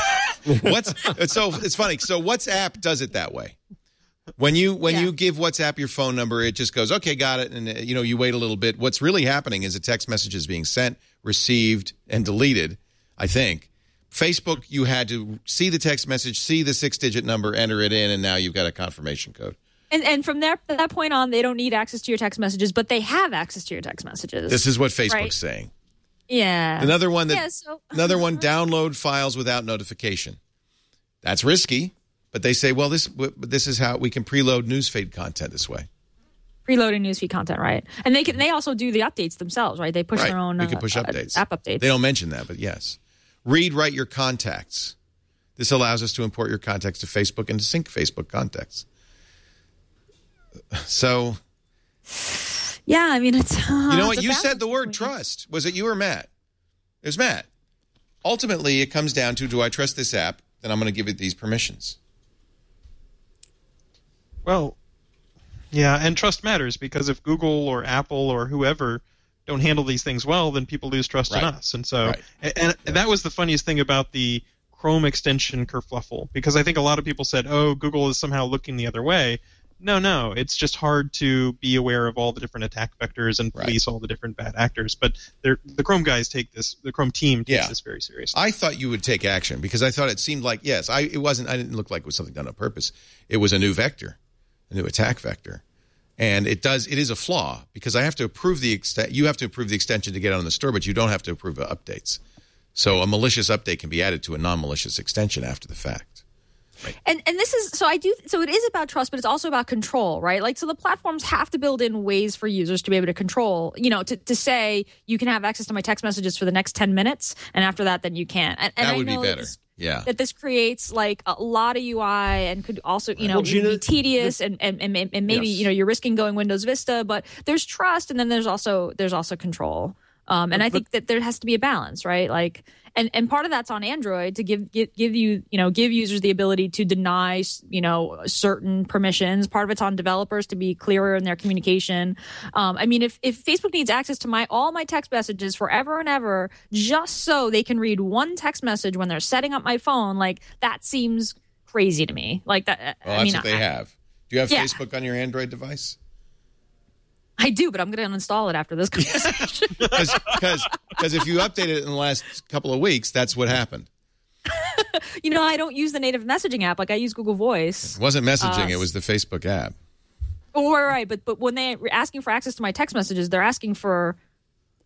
So it's funny. So WhatsApp does it that way. When you give WhatsApp your phone number, it just goes, okay, got it. And, you wait a little bit. What's really happening is a text message is being sent, received, and deleted, I think. Facebook, you had to see the text message, see the 6-digit number, enter it in, and now you've got a confirmation code. And from that point on, they don't need access to your text messages, but they have access to your text messages. This is what Facebook's saying. Yeah. Another one download files without notification. That's risky, but they say, well, this is how we can preload newsfeed content this way. Preloading newsfeed content, right? And they also do the updates themselves, right? They push their own we can push updates. App updates. They don't mention that, but yes. Write your contacts. This allows us to import your contacts to Facebook and to sync Facebook contacts. So, yeah, I mean, it's you know what? You said the word trust. Was it you or Matt? It was Matt. Ultimately, it comes down to, do I trust this app? Then I'm going to give it these permissions. Well, yeah, and trust matters, because if Google or Apple or whoever don't handle these things well, then people lose trust in us. And so, and that was the funniest thing about the Chrome extension kerfluffle, because I think a lot of people said, oh, Google is somehow looking the other way. No, it's just hard to be aware of all the different attack vectors and police all the different bad actors. But the Chrome guys the Chrome team takes this very seriously. I thought you would take action, because I thought it seemed like, I didn't look like it was something done on purpose. It was a new vector, a new attack vector. And it is a flaw, because I have to approve you have to approve the extension to get it on the store, but you don't have to approve updates. So a malicious update can be added to a non-malicious extension after the fact. Right. And this is so it is about trust, but it's also about control, right? Like, so the platforms have to build in ways for users to be able to control, to say you can have access to my text messages for the next 10 minutes, and after that, then you can't. And that would be better. That this creates like a lot of UI and could also, be tedious and maybe, you're risking going Windows Vista, but there's trust, and then there's also control. And I think that there has to be a balance, right? Like, and part of that's on Android to give users the ability to deny, certain permissions. Part of it's on developers to be clearer in their communication. I mean, if Facebook needs access to all my text messages forever and ever, just so they can read one text message when they're setting up my phone, like, that seems crazy to me. Like that. Well, that's what they have. Do you have Facebook on your Android device? I do, but I'm going to uninstall it after this conversation. Because if you updated it in the last couple of weeks, that's what happened. I don't use the native messaging app. Like, I use Google Voice. It wasn't messaging. It was the Facebook app. Oh, right. But when they're asking for access to my text messages, they're asking for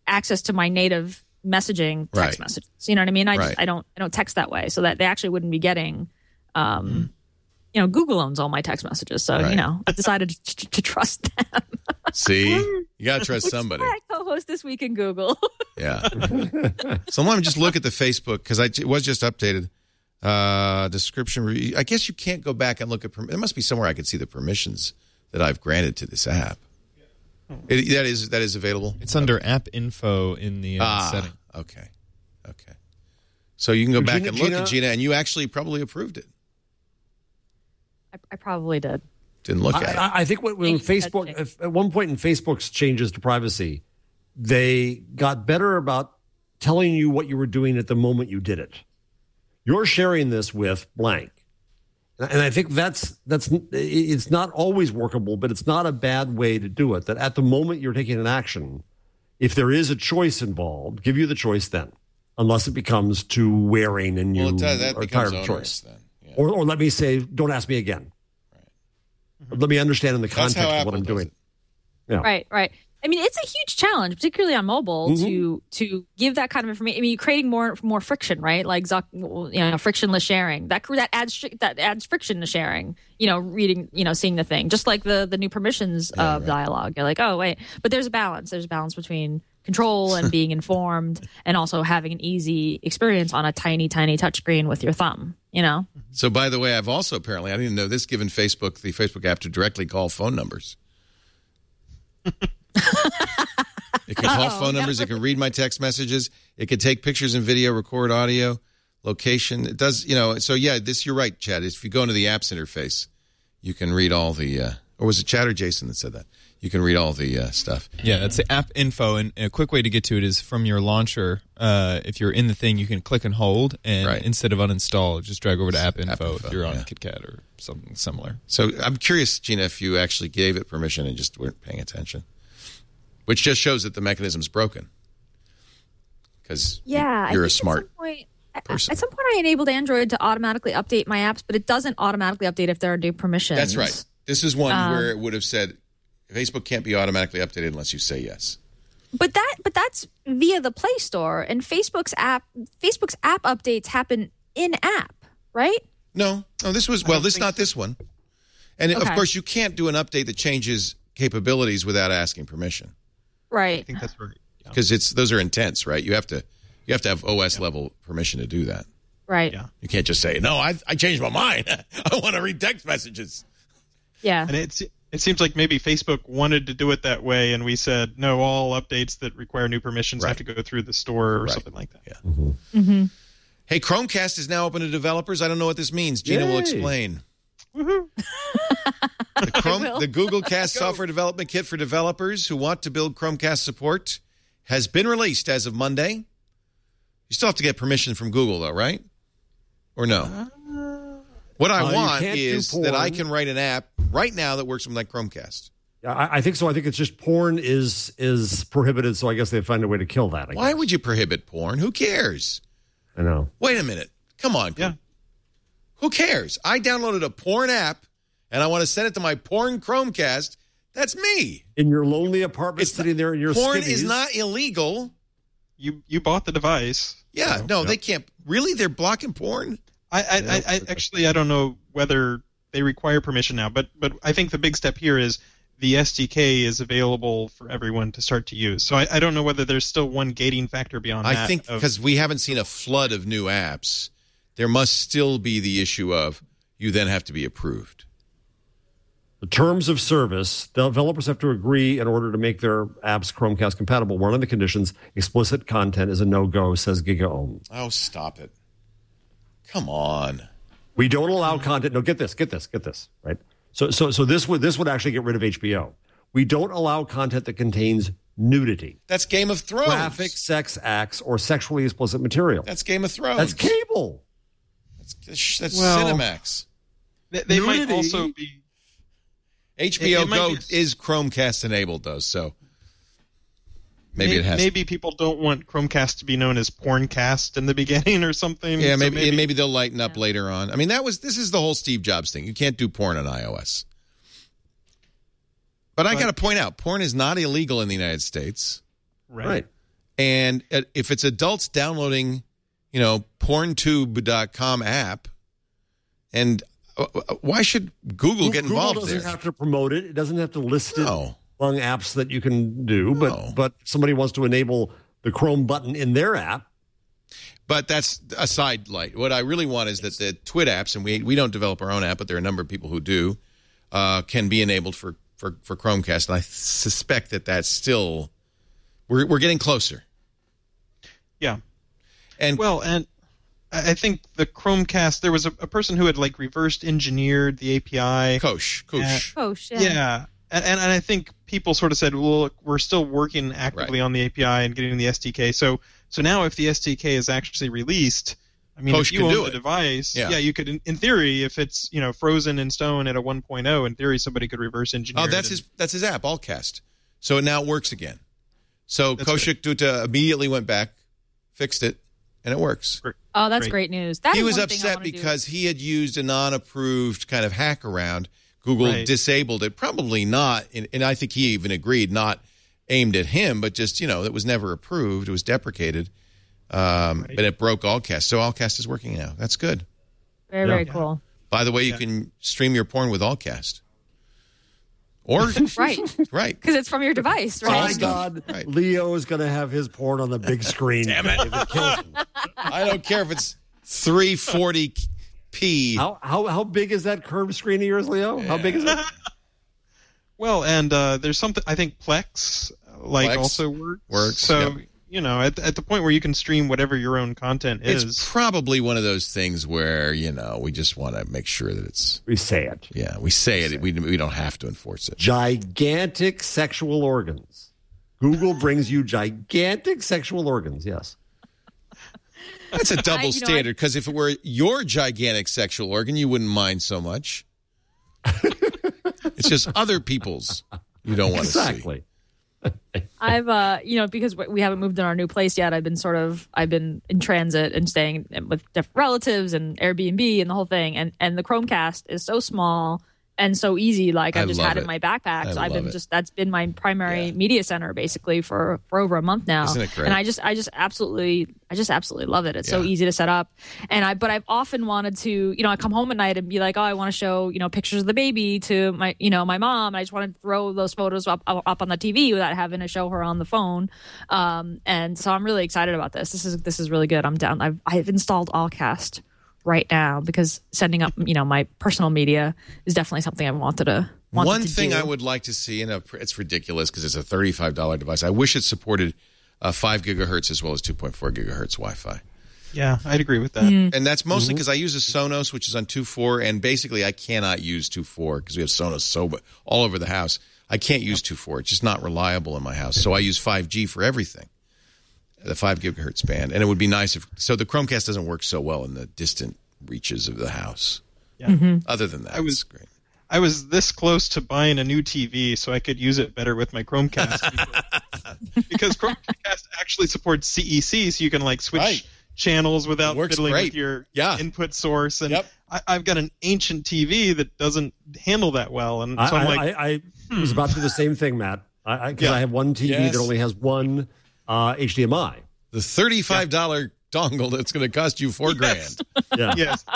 access to my native messaging text messages. You know what I mean? I don't text that way, so that they actually wouldn't be getting. Google owns all my text messages, so I decided to trust them. See, you gotta trust somebody. I co-host This Week in Google. Yeah. So let me just look at the Facebook because it was just updated. Description. I guess you can't go back and look at. There must be somewhere I could see the permissions that I've granted to this app. That is available. It's under App Info in the setting. Okay. So you can go back and look at Gina, and you actually probably approved it. I probably did. Didn't look at it. I think when Facebook, at one point in Facebook's changes to privacy, they got better about telling you what you were doing at the moment you did it. You're sharing this with blank. And I think that's it's not always workable, but it's not a bad way to do it. That at the moment you're taking an action, if there is a choice involved, give you the choice then, unless it becomes too wearing and you are tired of the choice. Then. Yeah. Or let me say, don't ask me again. Right. Let me understand in the context of what I'm doing. Yeah. Right. I mean, it's a huge challenge, particularly on mobile, to give that kind of information. I mean, you're creating more friction, right? Like frictionless sharing. That adds friction to sharing. Reading, seeing the thing. Just like the new permissions dialogue. You're like, oh wait, but there's a balance. There's a balance between control and being informed, and also having an easy experience on a tiny touchscreen with your thumb. So, by the way, I've also apparently I didn't know this. Given the Facebook app to directly call phone numbers. It can call phone numbers. It can read my text messages. It can take pictures and video, record audio, location. It does, So yeah, you're right, Chad. If you go into the apps interface, you can read all the. Or was it Chad or Jason that said that? You can read all the stuff. Yeah, that's the App Info, and a quick way to get to it is from your launcher. If you're in the thing, you can click and hold, and instead of uninstall, just drag over to App Info if you're on KitKat or something similar. So I'm curious, Gina, if you actually gave it permission and just weren't paying attention. Which just shows that the mechanism's broken. Because you're a smart person. At some point, I enabled Android to automatically update my apps, but it doesn't automatically update if there are new permissions. That's right. This is one where it would have said, Facebook can't be automatically updated unless you say yes. But that's via the Play Store, and Facebook's app updates happen in app, right? No, this was not this one. And of course, you can't do an update that changes capabilities without asking permission. Right. I think that's right. Because those are intense, right? You have to have OS level permission to do that. Right. Yeah. You can't just say, "No, I changed my mind. I want to read text messages." Yeah. And it seems like maybe Facebook wanted to do it that way, and we said, no, all updates that require new permissions have to go through the store or something like that. Yeah. Mm-hmm. Hey, Chromecast is now open to developers. I don't know what this means. Gina will explain. Woohoo. The Google Cast software development kit for developers who want to build Chromecast support has been released as of Monday. You still have to get permission from Google, though, right? Or no? What I want is that I can write an app right now that works with my Chromecast. I think so. I think it's just porn is prohibited, so I guess they find a way to kill that. Why would you prohibit porn? Who cares? I know. Wait a minute. Come on. Yeah. Who cares? I downloaded a porn app, and I want to send it to my porn Chromecast. That's me. In your lonely apartment, sitting there in your porn skivvies. Is not illegal. You bought the device. Yeah. They can't. Really? They're blocking porn? I actually, I don't know whether they require permission now, but I think the big step here is the SDK is available for everyone to start to use. So I don't know whether there's still one gating factor beyond that. I think because we haven't seen a flood of new apps, there must still be the issue of you then have to be approved. The terms of service, developers have to agree in order to make their apps Chromecast compatible. One of the conditions, explicit content is a no-go, says GigaOM. Oh, stop it. Come on. We don't allow content. No, get this, right? So this would actually get rid of HBO. We don't allow content that contains nudity. That's Game of Thrones. Graphic sex acts or sexually explicit material. That's Game of Thrones. That's cable. That's Cinemax. They might also be. HBO Go is Chromecast enabled, though, so maybe it has. Maybe people don't want Chromecast to be known as Porncast in the beginning or something. Yeah, maybe they'll lighten up later on. I mean, this is the whole Steve Jobs thing. You can't do porn on iOS. But I got to point out, porn is not illegal in the United States. Right. And if it's adults downloading, porntube.com app, and why should Google get involved Google doesn't there? have to promote it. It doesn't have to list it among apps that you can do. But somebody wants to enable the Chrome button in their app. But that's a side light. What I really want is that the Twit apps, and we don't develop our own app, but there are a number of people who do, can be enabled for Chromecast. And I suspect that that's still we're getting closer. Yeah. And I think the Chromecast, there was a person who had reversed engineered the API. Kosh, yeah. Yeah. And I think people sort of said, well, look, we're still working actively on the API and getting the SDK. So now if the SDK is actually released, I mean, Kosh if you can own do the it. device, Yeah. you could, in theory, if it's, frozen in stone at a 1.0, in theory, somebody could reverse engineer Oh, that's his app, Allcast. So now it works again. So Kaushik Dutta immediately went back, fixed it, and it works. Oh, that's great news. He was upset because he had used a non-approved kind of hack around. Google disabled it, probably not, and I think he even agreed, not aimed at him, but just, it was never approved. It was deprecated, but it broke Allcast. So Allcast is working now. That's good. Very, very cool. By the way, you can stream your porn with Allcast. Or right, because it's from your device, right? My God, Leo is going to have his porn on the big screen. Damn it! If it kills him. I don't care if it's 340p. How big is that curved screen of yours, Leo? How big is it? Well, and there's something, I think Plex also works. So, at the point where you can stream whatever your own content is. It's probably one of those things where, we just want to make sure that it's... We say it. Yeah, we say it. We don't have to enforce it. Gigantic sexual organs. Google brings you gigantic sexual organs, yes. That's a double standard, because if it were your gigantic sexual organ, you wouldn't mind so much. It's just other people's you don't want to see. Exactly. I've, because we haven't moved in our new place yet, I've been in transit and staying with different relatives and Airbnb and the whole thing. And the Chromecast is so small and so easy. I've just had it in my backpack. So that's been my primary media center basically for over a month now. Isn't it great? And I just absolutely love it. It's so easy to set up. But I've often wanted to, I come home at night and be like, oh, I want to show, pictures of the baby to my, my mom. I just want to throw those photos up on the TV without having to show her on the phone. And so I'm really excited about this. This is really good. I'm down. I've installed Allcast right now because sending up, my personal media is definitely something I wanted to One thing do. I would like to see, and it's ridiculous because it's a $35 device. I wish it supported 5 gigahertz as well as 2.4 gigahertz Wi-Fi. Yeah, I'd agree with that. And that's mostly because I use a Sonos, which is on 2.4, and basically I cannot use 2.4 because we have Sonos all over the house. I can't use 2.4. It's just not reliable in my house. So I use 5G for everything, the 5 gigahertz band. And it would be nice so the Chromecast doesn't work so well in the distant reaches of the house. Yeah. Other than that, it's great. I was this close to buying a new TV so I could use it better with my Chromecast. Because Chromecast actually supports CEC, so you can switch channels without fiddling with your input source. And I've got an ancient TV that doesn't handle that well. And so I was about to do the same thing, Matt. Because I have one TV that only has one HDMI. The $35 dongle that's going to cost you $4,000. Yeah. Yes.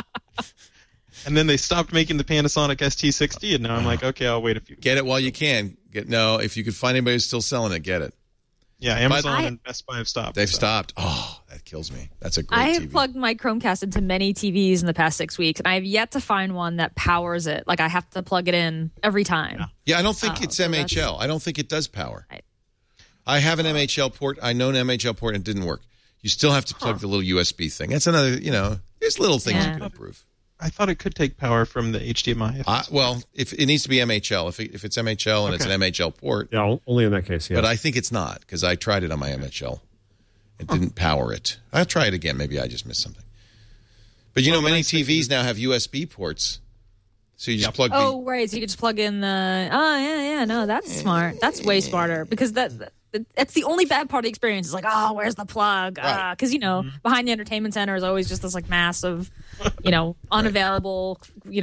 And then they stopped making the Panasonic ST60, and now I'm like, okay, I'll wait a few. Get it while you can. If you could find anybody who's still selling it, get it. Yeah, Amazon and Best Buy have stopped. They've stopped. Oh, that kills me. That's a great I TV. have plugged my Chromecast into many TVs in the past 6 weeks, and I have yet to find one that powers it. I have to plug it in every time. Yeah, I don't think it's MHL. I don't think it does power. I have an MHL port. I know an MHL port, and it didn't work. You still have to plug the little USB thing. That's another, there's little things you can improve. I thought it could take power from the HDMI. Well, if it needs to be MHL. If it's MHL and it's an MHL port. Yeah, only in that case, yeah. But I think it's not because I tried it on my MHL. It didn't power it. I'll try it again. Maybe I just missed something. But many TVs now have USB ports. So you just plug right. So you can just plug in the... Oh, no, that's smart. That's way smarter because that's the only bad part of the experience. It's where's the plug? Because, behind the entertainment center is always just this massive, unavailable,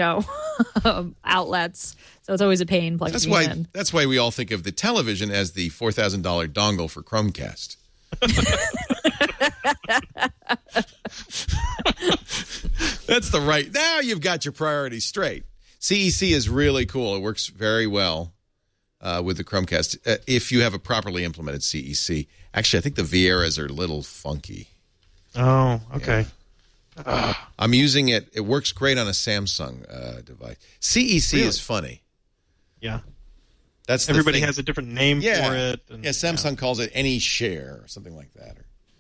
outlets. So it's always a pain plugging in. That's why we all think of the television as the $4,000 dongle for Chromecast. That's the right. Now you've got your priorities straight. CEC is really cool. It works very well with the Chromecast if you have a properly implemented CEC. Actually, I think the Vieras are a little funky. Oh, okay. Yeah. I'm using it. It works great on a Samsung device. CEC is funny. Yeah. That's everybody has a different name for it. And, Samsung calls it AnyShare or something like that.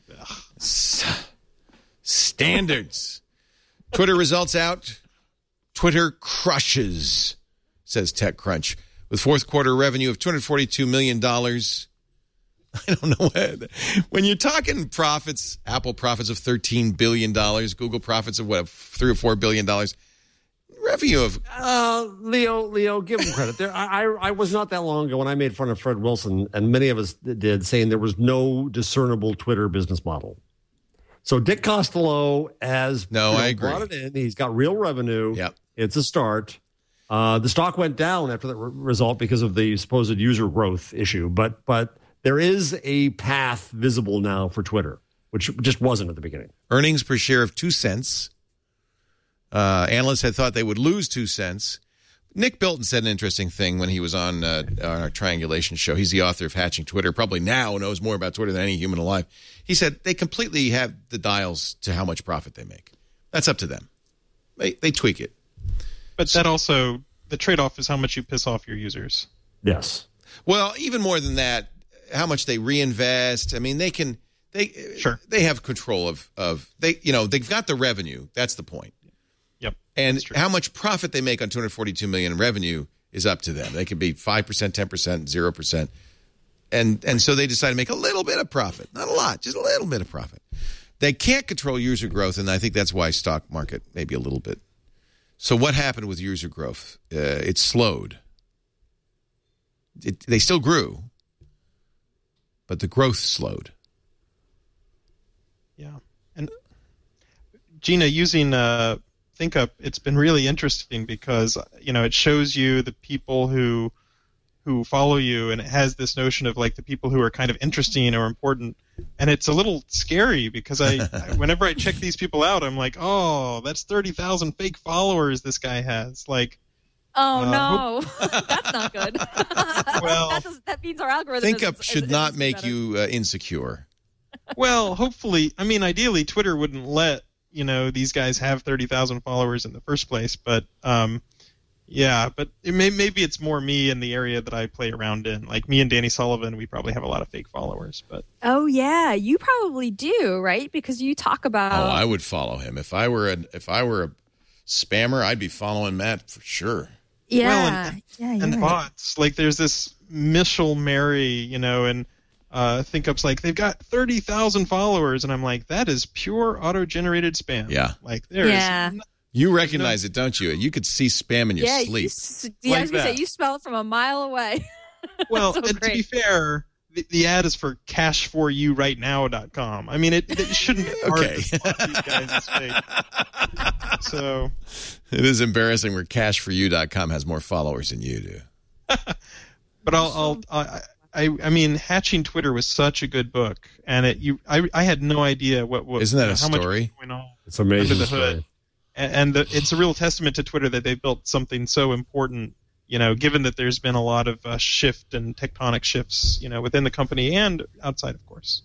Standards. Twitter results out. Twitter crushes, says TechCrunch, with fourth quarter revenue of $242 million. I don't know. When you're talking profits, Apple profits of $13 billion, Google profits of $3 or $4 billion. Revenue of Leo, give him credit. I was not that long ago when I made fun of Fred Wilson, and many of us did, saying there was no discernible Twitter business model. So Dick Costolo has I agree. Brought it in. He's got real revenue. Yep. It's a start. The stock went down after that result because of the supposed user growth issue, but there is a path visible now for Twitter, which just wasn't at the beginning. Earnings per share of 2 cents. Analysts had thought they would lose 2 cents. Nick Bilton said an interesting thing when he was on our Triangulation show. He's the author of Hatching Twitter, probably now knows more about Twitter than any human alive. He said they completely have the dials to how much profit they make. That's up to them. They tweak it. But that also, the trade-off is how much you piss off your users. Yes. Well, even more than that, how much they reinvest. I mean, they have control of they've got the revenue. That's the point. Yep. And how much profit they make on $242 million in revenue is up to them. They could be 5%, 10%, 0%. And so they decide to make a little bit of profit. Not a lot, just a little bit of profit. They can't control user growth, and I think that's why stock market maybe a little bit. So what happened with user growth? It slowed. They still grew, but the growth slowed. Yeah. And Gina, using ThinkUp, it's been really interesting because, it shows you the people who follow you, and it has this notion of like the people who are kind of interesting or important. And it's a little scary because whenever I check these people out, I'm like, oh, that's 30,000 fake followers this guy has. Like, oh no, that's not good. Well, that means our algorithm. ThinkUp should not make you insecure. Well, hopefully, ideally, Twitter wouldn't let these guys have 30,000 followers in the first place, but but maybe it's more me in the area that I play around in. Like me and Danny Sullivan, we probably have a lot of fake followers. But oh yeah, you probably do, right? Because you talk about. Oh, I would follow him if I were a spammer. I'd be following Matt for sure. Yeah, well, and bots. Like there's this Michelle Mary, and ThinkUp's like they've got 30,000 followers, and I'm like, that is pure auto-generated spam. Yeah, like there is. You recognize it, don't you? You could see spam in your sleep. I was going to say, you smell it from a mile away. Well, so and to be fair, the ad is for cashforyourightnow.com. I mean, it shouldn't be hard to spot these guys' fake. So it is embarrassing where cashforyou.com has more followers than you do. But I mean, Hatching Twitter was such a good book, and I had no idea what isn't that a how story? Much was going on it's amazing under the hood. And it's a real testament to Twitter that they've built something so important, given that there's been a lot of shift and tectonic shifts, within the company and outside, of course.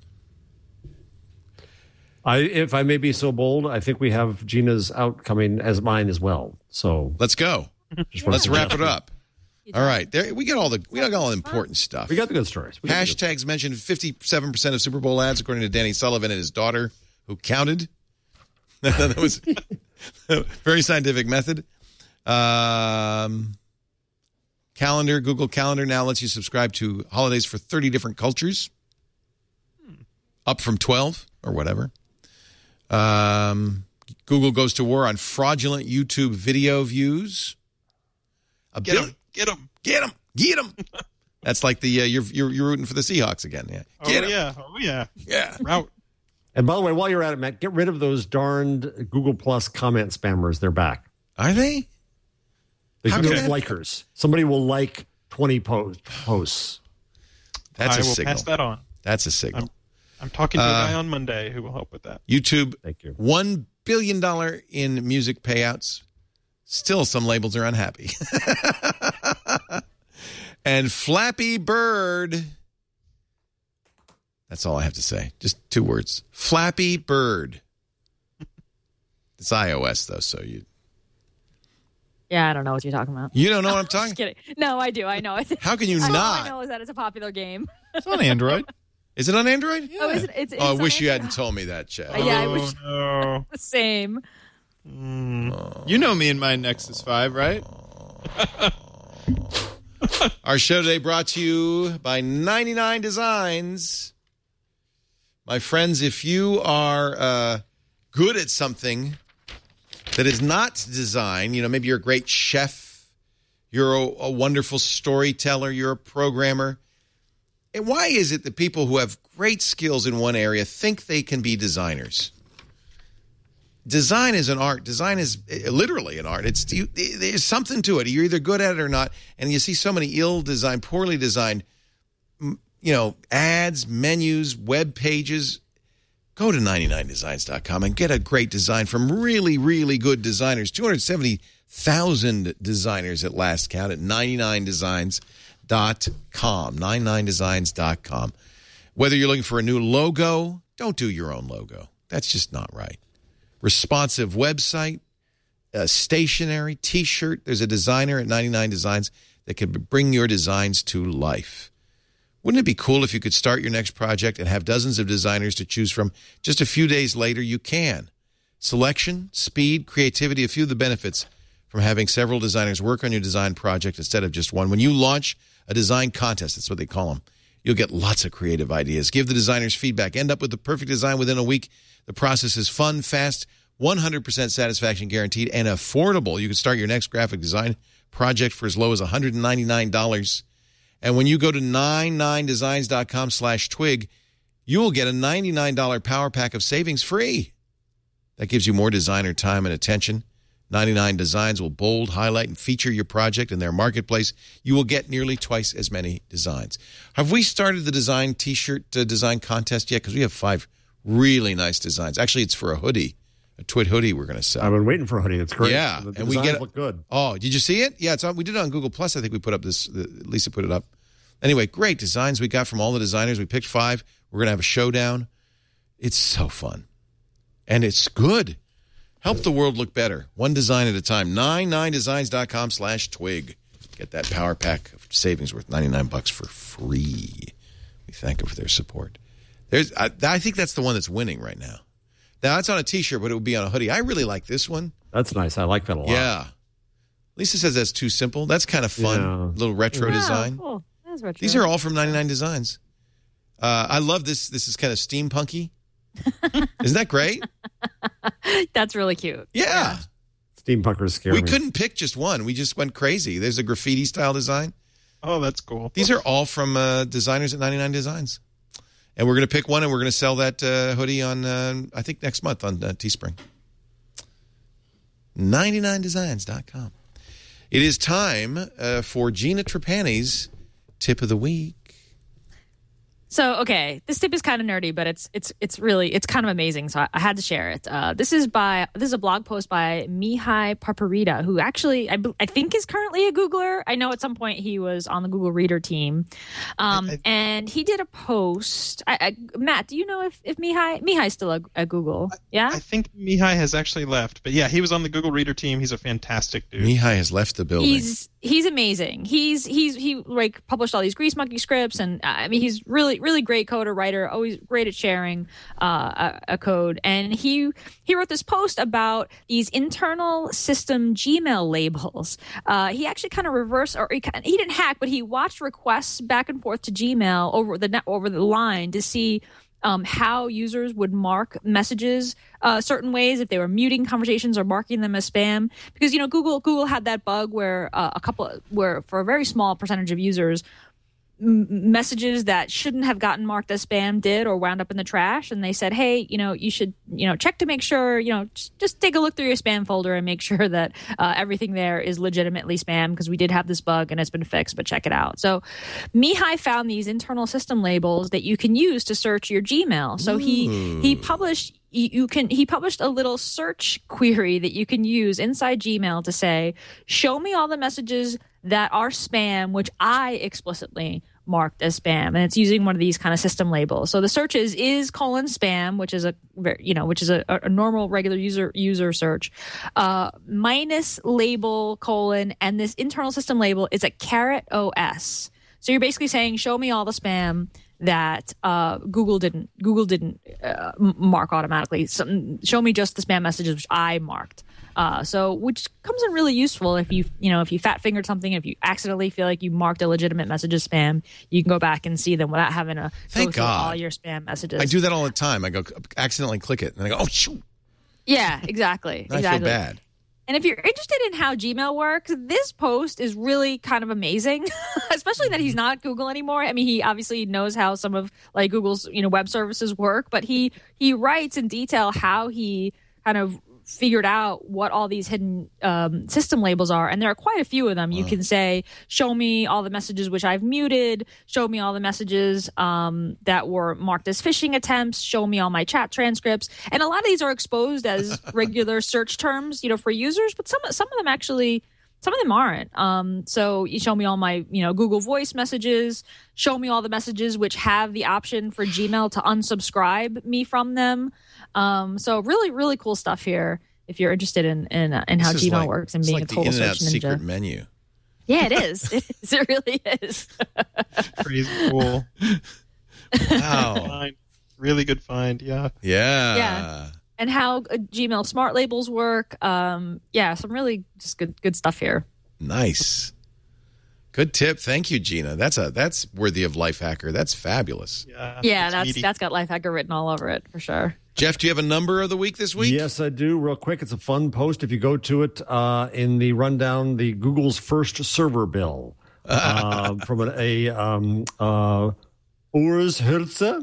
If I may be so bold, I think we have Gina's out coming as mine as well. So let's go. Let's wrap it up. All right, we got all the important stuff. We got the good stories. Hashtags mentioned 57% of Super Bowl ads, according to Danny Sullivan and his daughter, who counted. That was a very scientific method. Calendar, Google Calendar now lets you subscribe to holidays for 30 different cultures, up from 12 or whatever. Google goes to war on fraudulent YouTube video views. Get them. That's like the you're rooting for the Seahawks again. Yeah. Yeah. Route. And by the way, while you're at it, Matt, get rid of those darned Google Plus comment spammers. They're back. Are they? They're likers. Somebody will like 20 posts. That's a signal. I will pass that on. That's a signal. I'm talking to a guy on Monday who will help with that. YouTube, Thank you. $1 billion in music payouts. Still, some labels are unhappy. And Flappy Bird. That's all I have to say. Just 2 words. Flappy Bird. It's iOS, though, so you... Yeah, I don't know what you're talking about. You don't know what I'm talking Just kidding. No, I do. I know. How can you All not? I know is that it's a popular game. It's on Android. Is it on Android? Oh, is it? It's I on wish you Android? hadn't told me that, Chad. Yeah, I wish No. the same. You know me and my Nexus 5, right? Our show today brought to you by 99 Designs. My friends, if you are good at something that is not design, maybe you're a great chef, you're a wonderful storyteller, you're a programmer. And why is it that people who have great skills in one area think they can be designers? Design is an art. Design is literally an art. There's something to it. You're either good at it or not. And you see so many ill-designed, poorly designed, ads, menus, web pages. Go to 99designs.com and get a great design from really, really good designers. 270,000 designers at last count at 99designs.com. 99designs.com. Whether you're looking for a new logo, don't do your own logo. That's just not right. Responsive website, stationery, T-shirt. There's a designer at 99 Designs that can bring your designs to life. Wouldn't it be cool if you could start your next project and have dozens of designers to choose from? Just a few days later, you can. Selection, speed, creativity, a few of the benefits from having several designers work on your design project instead of just one. When you launch a design contest, that's what they call them, you'll get lots of creative ideas. Give the designers feedback. End up with the perfect design within a week. The process is fun, fast, 100% satisfaction guaranteed, and affordable. You can start your next graphic design project for as low as $199. And when you go to 99designs.com/twig, you will get a $99 power pack of savings free. That gives you more designer time and attention. 99 Designs will bold, highlight, and feature your project in their marketplace. You will get nearly twice as many designs. Have we started the design T-shirt design contest yet? Because we have 5 really nice designs. Actually, it's for a hoodie, a Twit hoodie we're going to sell. I've been waiting for a hoodie. It's great. Yeah. The And we designs get look good. Oh, did you see it? Yeah, it's on. We did it on Google Plus. I think we put up this. Lisa put it up. Anyway, great designs we got from all the designers. We picked 5. We're going to have a showdown. It's so fun. And it's good. Help the world look better. One design at a time. 99designs.com/twig. Get that power pack of savings worth $99 for free. We thank them for their support. I think that's the one that's winning right now. Now, it's on a T-shirt, but it would be on a hoodie. I really like this one. That's nice. I like that a lot. Yeah. Lisa says that's too simple. That's kind of fun. Yeah. Little retro design. Cool. That's retro. These are all from 99 Designs. I love this. This is kind of steampunky. Isn't that great? That's really cute. Yeah. Steampunkers scare We me. couldn't pick just one. We just went crazy. There's a graffiti style design. Oh, that's cool. These are all from designers at 99 Designs. And we're going to pick one, and we're going to sell that hoodie on, I think, next month on Teespring. 99designs.com. It is time for Gina Trapani's Tip of the Week. So, okay, this tip is kind of nerdy, but it's kind of amazing. So I had to share it. This is a blog post by Mihai Parparita, who actually I think is currently a Googler. I know at some point he was on the Google Reader team, and he did a post. Matt, do you know if Mihai's still at Google? Yeah, I think Mihai has actually left, but yeah, he was on the Google Reader team. He's a fantastic dude. Mihai has left the building. He's amazing. He like published all these Grease Monkey scripts, and I mean he's really great coder, writer, always great at sharing a code. And he wrote this post about these internal system Gmail labels. He actually kind of reversed, or he didn't hack, but he watched requests back and forth to Gmail over the line to see how users would mark messages certain ways, if they were muting conversations or marking them as spam. Because Google had that bug where for a very small percentage of users, messages that shouldn't have gotten marked as spam did or wound up in the trash, and they said, hey, you should check to make sure, just take a look through your spam folder and make sure that everything there is legitimately spam, because we did have this bug and it's been fixed, but check it out. So Mihai found these internal system labels that you can use to search your Gmail. So he published a little search query that you can use inside Gmail to say, show me all the messages that are spam, which I explicitly marked as spam, and it's using one of these kind of system labels. So the search is :spam, which is a normal regular user search, minus label : and this internal system label is a $OS. So you're basically saying, show me all the spam that Google didn't mark automatically. Show me just the spam messages which I marked. Which comes in really useful if you fat fingered something, if you accidentally feel like you marked a legitimate message as spam, you can go back and see them without having to go through all your spam messages. I do that all the time. I go accidentally click it and I go, oh shoot. Yeah, exactly. I feel bad. And if you're interested in how Gmail works, this post is really kind of amazing, especially that he's not Google anymore. I mean, he obviously knows how some of like Google's web services work, but he writes in detail how he kind of figured out what all these hidden system labels are, and there are quite a few of them. You can say, show me all the messages which I've muted, show me all the messages that were marked as phishing attempts, show me all my chat transcripts, and a lot of these are exposed as regular search terms, for users, but some of them actually, some of them aren't. So you show me all my, Google Voice messages, show me all the messages which have the option for Gmail to unsubscribe me from them. So really, really cool stuff here if you're interested in how Gmail works and being a total search ninja. It's like the Internet secret menu. Yeah, it is. It really is. Crazy cool. Wow. Really good find. Yeah. Yeah. And how Gmail smart labels work. Some really just good stuff here. Nice. Good tip. Thank you, Gina. That's worthy of Lifehacker. That's fabulous. Yeah, that's got Lifehacker written all over it for sure. Jeff, do you have a number of the week this week? Yes, I do. Real quick, it's a fun post. If you go to it in the rundown, the Google's first server bill from Urs Herze.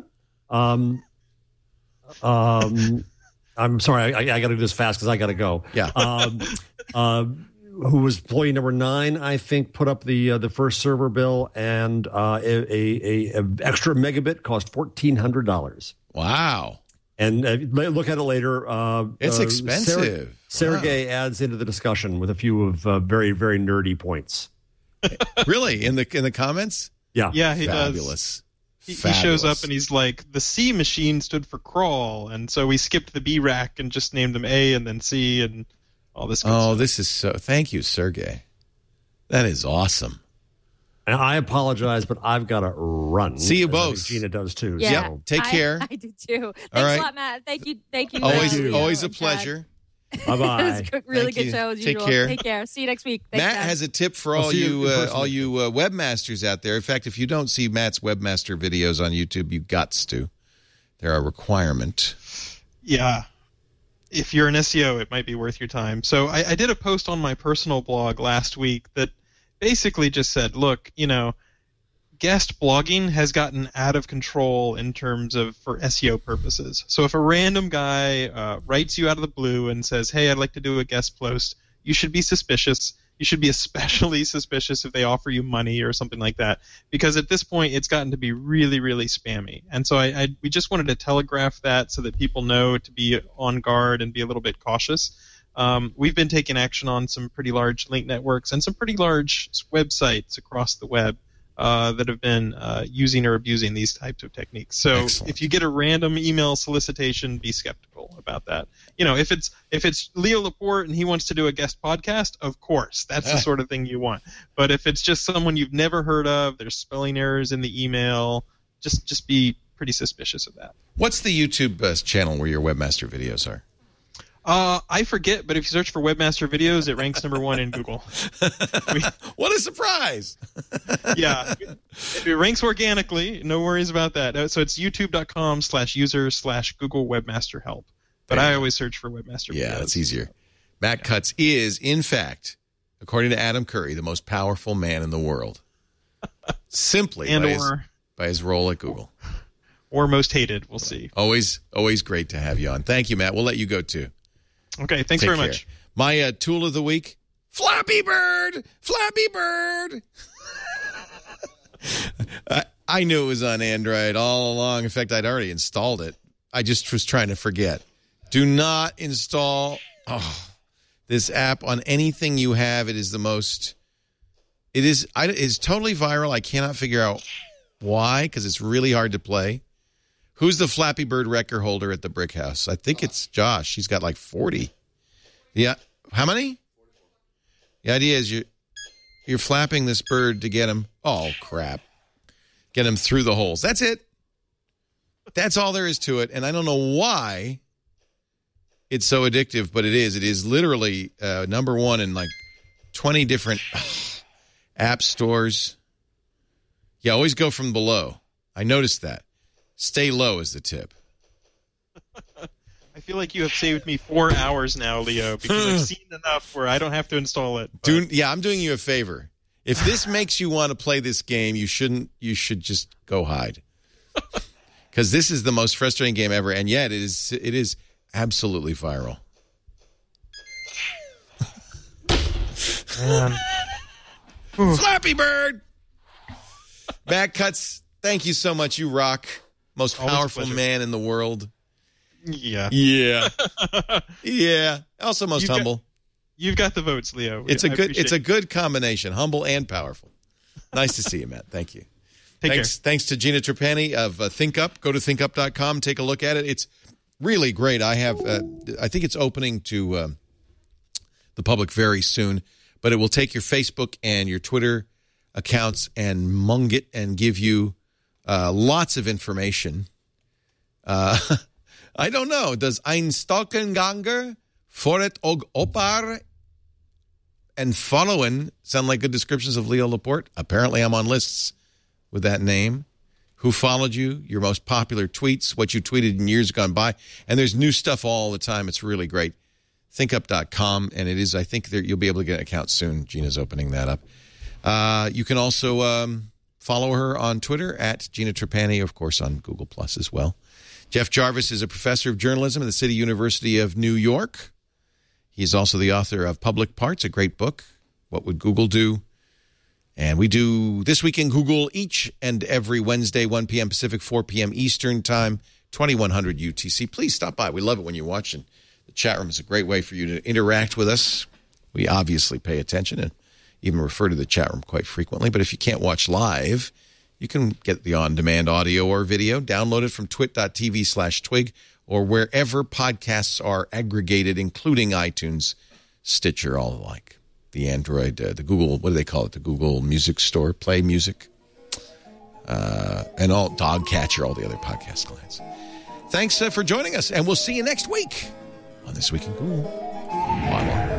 I'm sorry, I got to do this fast because I got to go. Yeah. Who was employee number 9, I think, put up the first server bill, and a extra megabit cost $1,400. Wow. And look at it later. It's expensive. Sergey adds into the discussion with a few of very, very nerdy points. Really? In the comments? Yeah. Yeah, he Fabulous. does. He shows up and he's like, the C machine stood for crawl, and so we skipped the B rack and just named them A and then C and all this. This is so. Thank you, Sergey. That is awesome. And I apologize, but I've got to run. See you both. Gina does too. Yeah, so. Take care. I do too. Thanks right. a lot, Matt. Thank you. Always a pleasure. Bye-bye. Really good show as usual. Take care. See you next week. Thanks, Matt has a tip for all you webmasters out there. In fact, if you don't see Matt's webmaster videos on YouTube, you gots to. They're a requirement. Yeah. If you're an SEO, it might be worth your time. So I did a post on my personal blog last week that basically just said, look, guest blogging has gotten out of control in terms of for SEO purposes. So if a random guy writes you out of the blue and says, hey, I'd like to do a guest post, you should be suspicious. You should be especially suspicious if they offer you money or something like that, because at this point it's gotten to be really, really spammy. And so we just wanted to telegraph that so that people know to be on guard and be a little bit cautious. We've been taking action on some pretty large link networks and some pretty large websites across the web that have been using or abusing these types of techniques. So Excellent. If you get a random email solicitation, be skeptical about that. If it's Leo Laporte and he wants to do a guest podcast, of course, that's the sort of thing you want. But if it's just someone you've never heard of, there's spelling errors in the email, just be pretty suspicious of that. What's the YouTube channel where your webmaster videos are? I forget, but if you search for Webmaster Videos, it ranks number 1 in Google. What a surprise! Yeah, it ranks organically. No worries about that. So it's youtube.com/user/Google Webmaster Help. But I always search for Webmaster Videos. Yeah, that's easier. Matt Cutts is, in fact, according to Adam Curry, the most powerful man in the world. Simply by his role at Google. Or most hated. We'll see. Always great to have you on. Thank you, Matt. We'll let you go, too. Okay, thanks very much. My tool of the week, Flappy Bird! Flappy Bird! I knew it was on Android all along. In fact, I'd already installed it. I just was trying to forget. Do not install this app on anything you have. It is the most... It is totally viral. I cannot figure out why, because it's really hard to play. Who's the Flappy Bird record holder at the Brick House? I think it's Josh. He's got like 40. Yeah. How many? The idea is you're flapping this bird to get him. Oh, crap. Get him through the holes. That's it. That's all there is to it. And I don't know why it's so addictive, but it is. It is literally number one in like 20 different app stores. Yeah, always go from below. I noticed that. Stay low is the tip. I feel like you have saved me 4 hours now, Leo, because I've seen enough where I don't have to install it. I'm doing you a favor. If this makes you want to play this game, you should just go hide. Because this is the most frustrating game ever, and yet it is absolutely viral. Flappy Bird! Matt Cutts, thank you so much. You rock. Most powerful man in the world. Yeah. Yeah. Yeah. Also most humble. You've got the votes, Leo. It's a good combination, humble and powerful. Nice to see you, Matt. Thank you. Thanks to Gina Trapani of ThinkUp. Go to thinkup.com. Take a look at it. It's really great. I think it's opening to the public very soon, but it will take your Facebook and your Twitter accounts and mung it and give you lots of information. I don't know. Does ein Stalkenganger, Foret og Opar, and following sound like good descriptions of Leo Laporte? Apparently I'm on lists with that name. Who followed you, your most popular tweets, what you tweeted in years gone by. And there's new stuff all the time. It's really great. ThinkUp.com. And it is, I think you'll be able to get an account soon. Gina's opening that up. You can also follow her on Twitter at Gina Trapani, of course, on Google Plus as well. Jeff Jarvis is a professor of journalism at the City University of New York. He's also the author of Public Parts, a great book, What Would Google Do? And we do This Week in Google each and every Wednesday, 1 p.m. Pacific, 4 p.m. Eastern Time, 2100 UTC. Please stop by. We love it when you watch, and the chat room is a great way for you to interact with us. We obviously pay attention and even refer to the chat room quite frequently. But if you can't watch live, you can get the on-demand audio or video. Download it from twit.tv/twig or wherever podcasts are aggregated, including iTunes, Stitcher, all alike. The Android, the Google, what do they call it? The Google Music Store, Play Music, and all Dogcatcher, all the other podcast clients. Thanks for joining us, and we'll see you next week on This Week in Google. Bye-bye.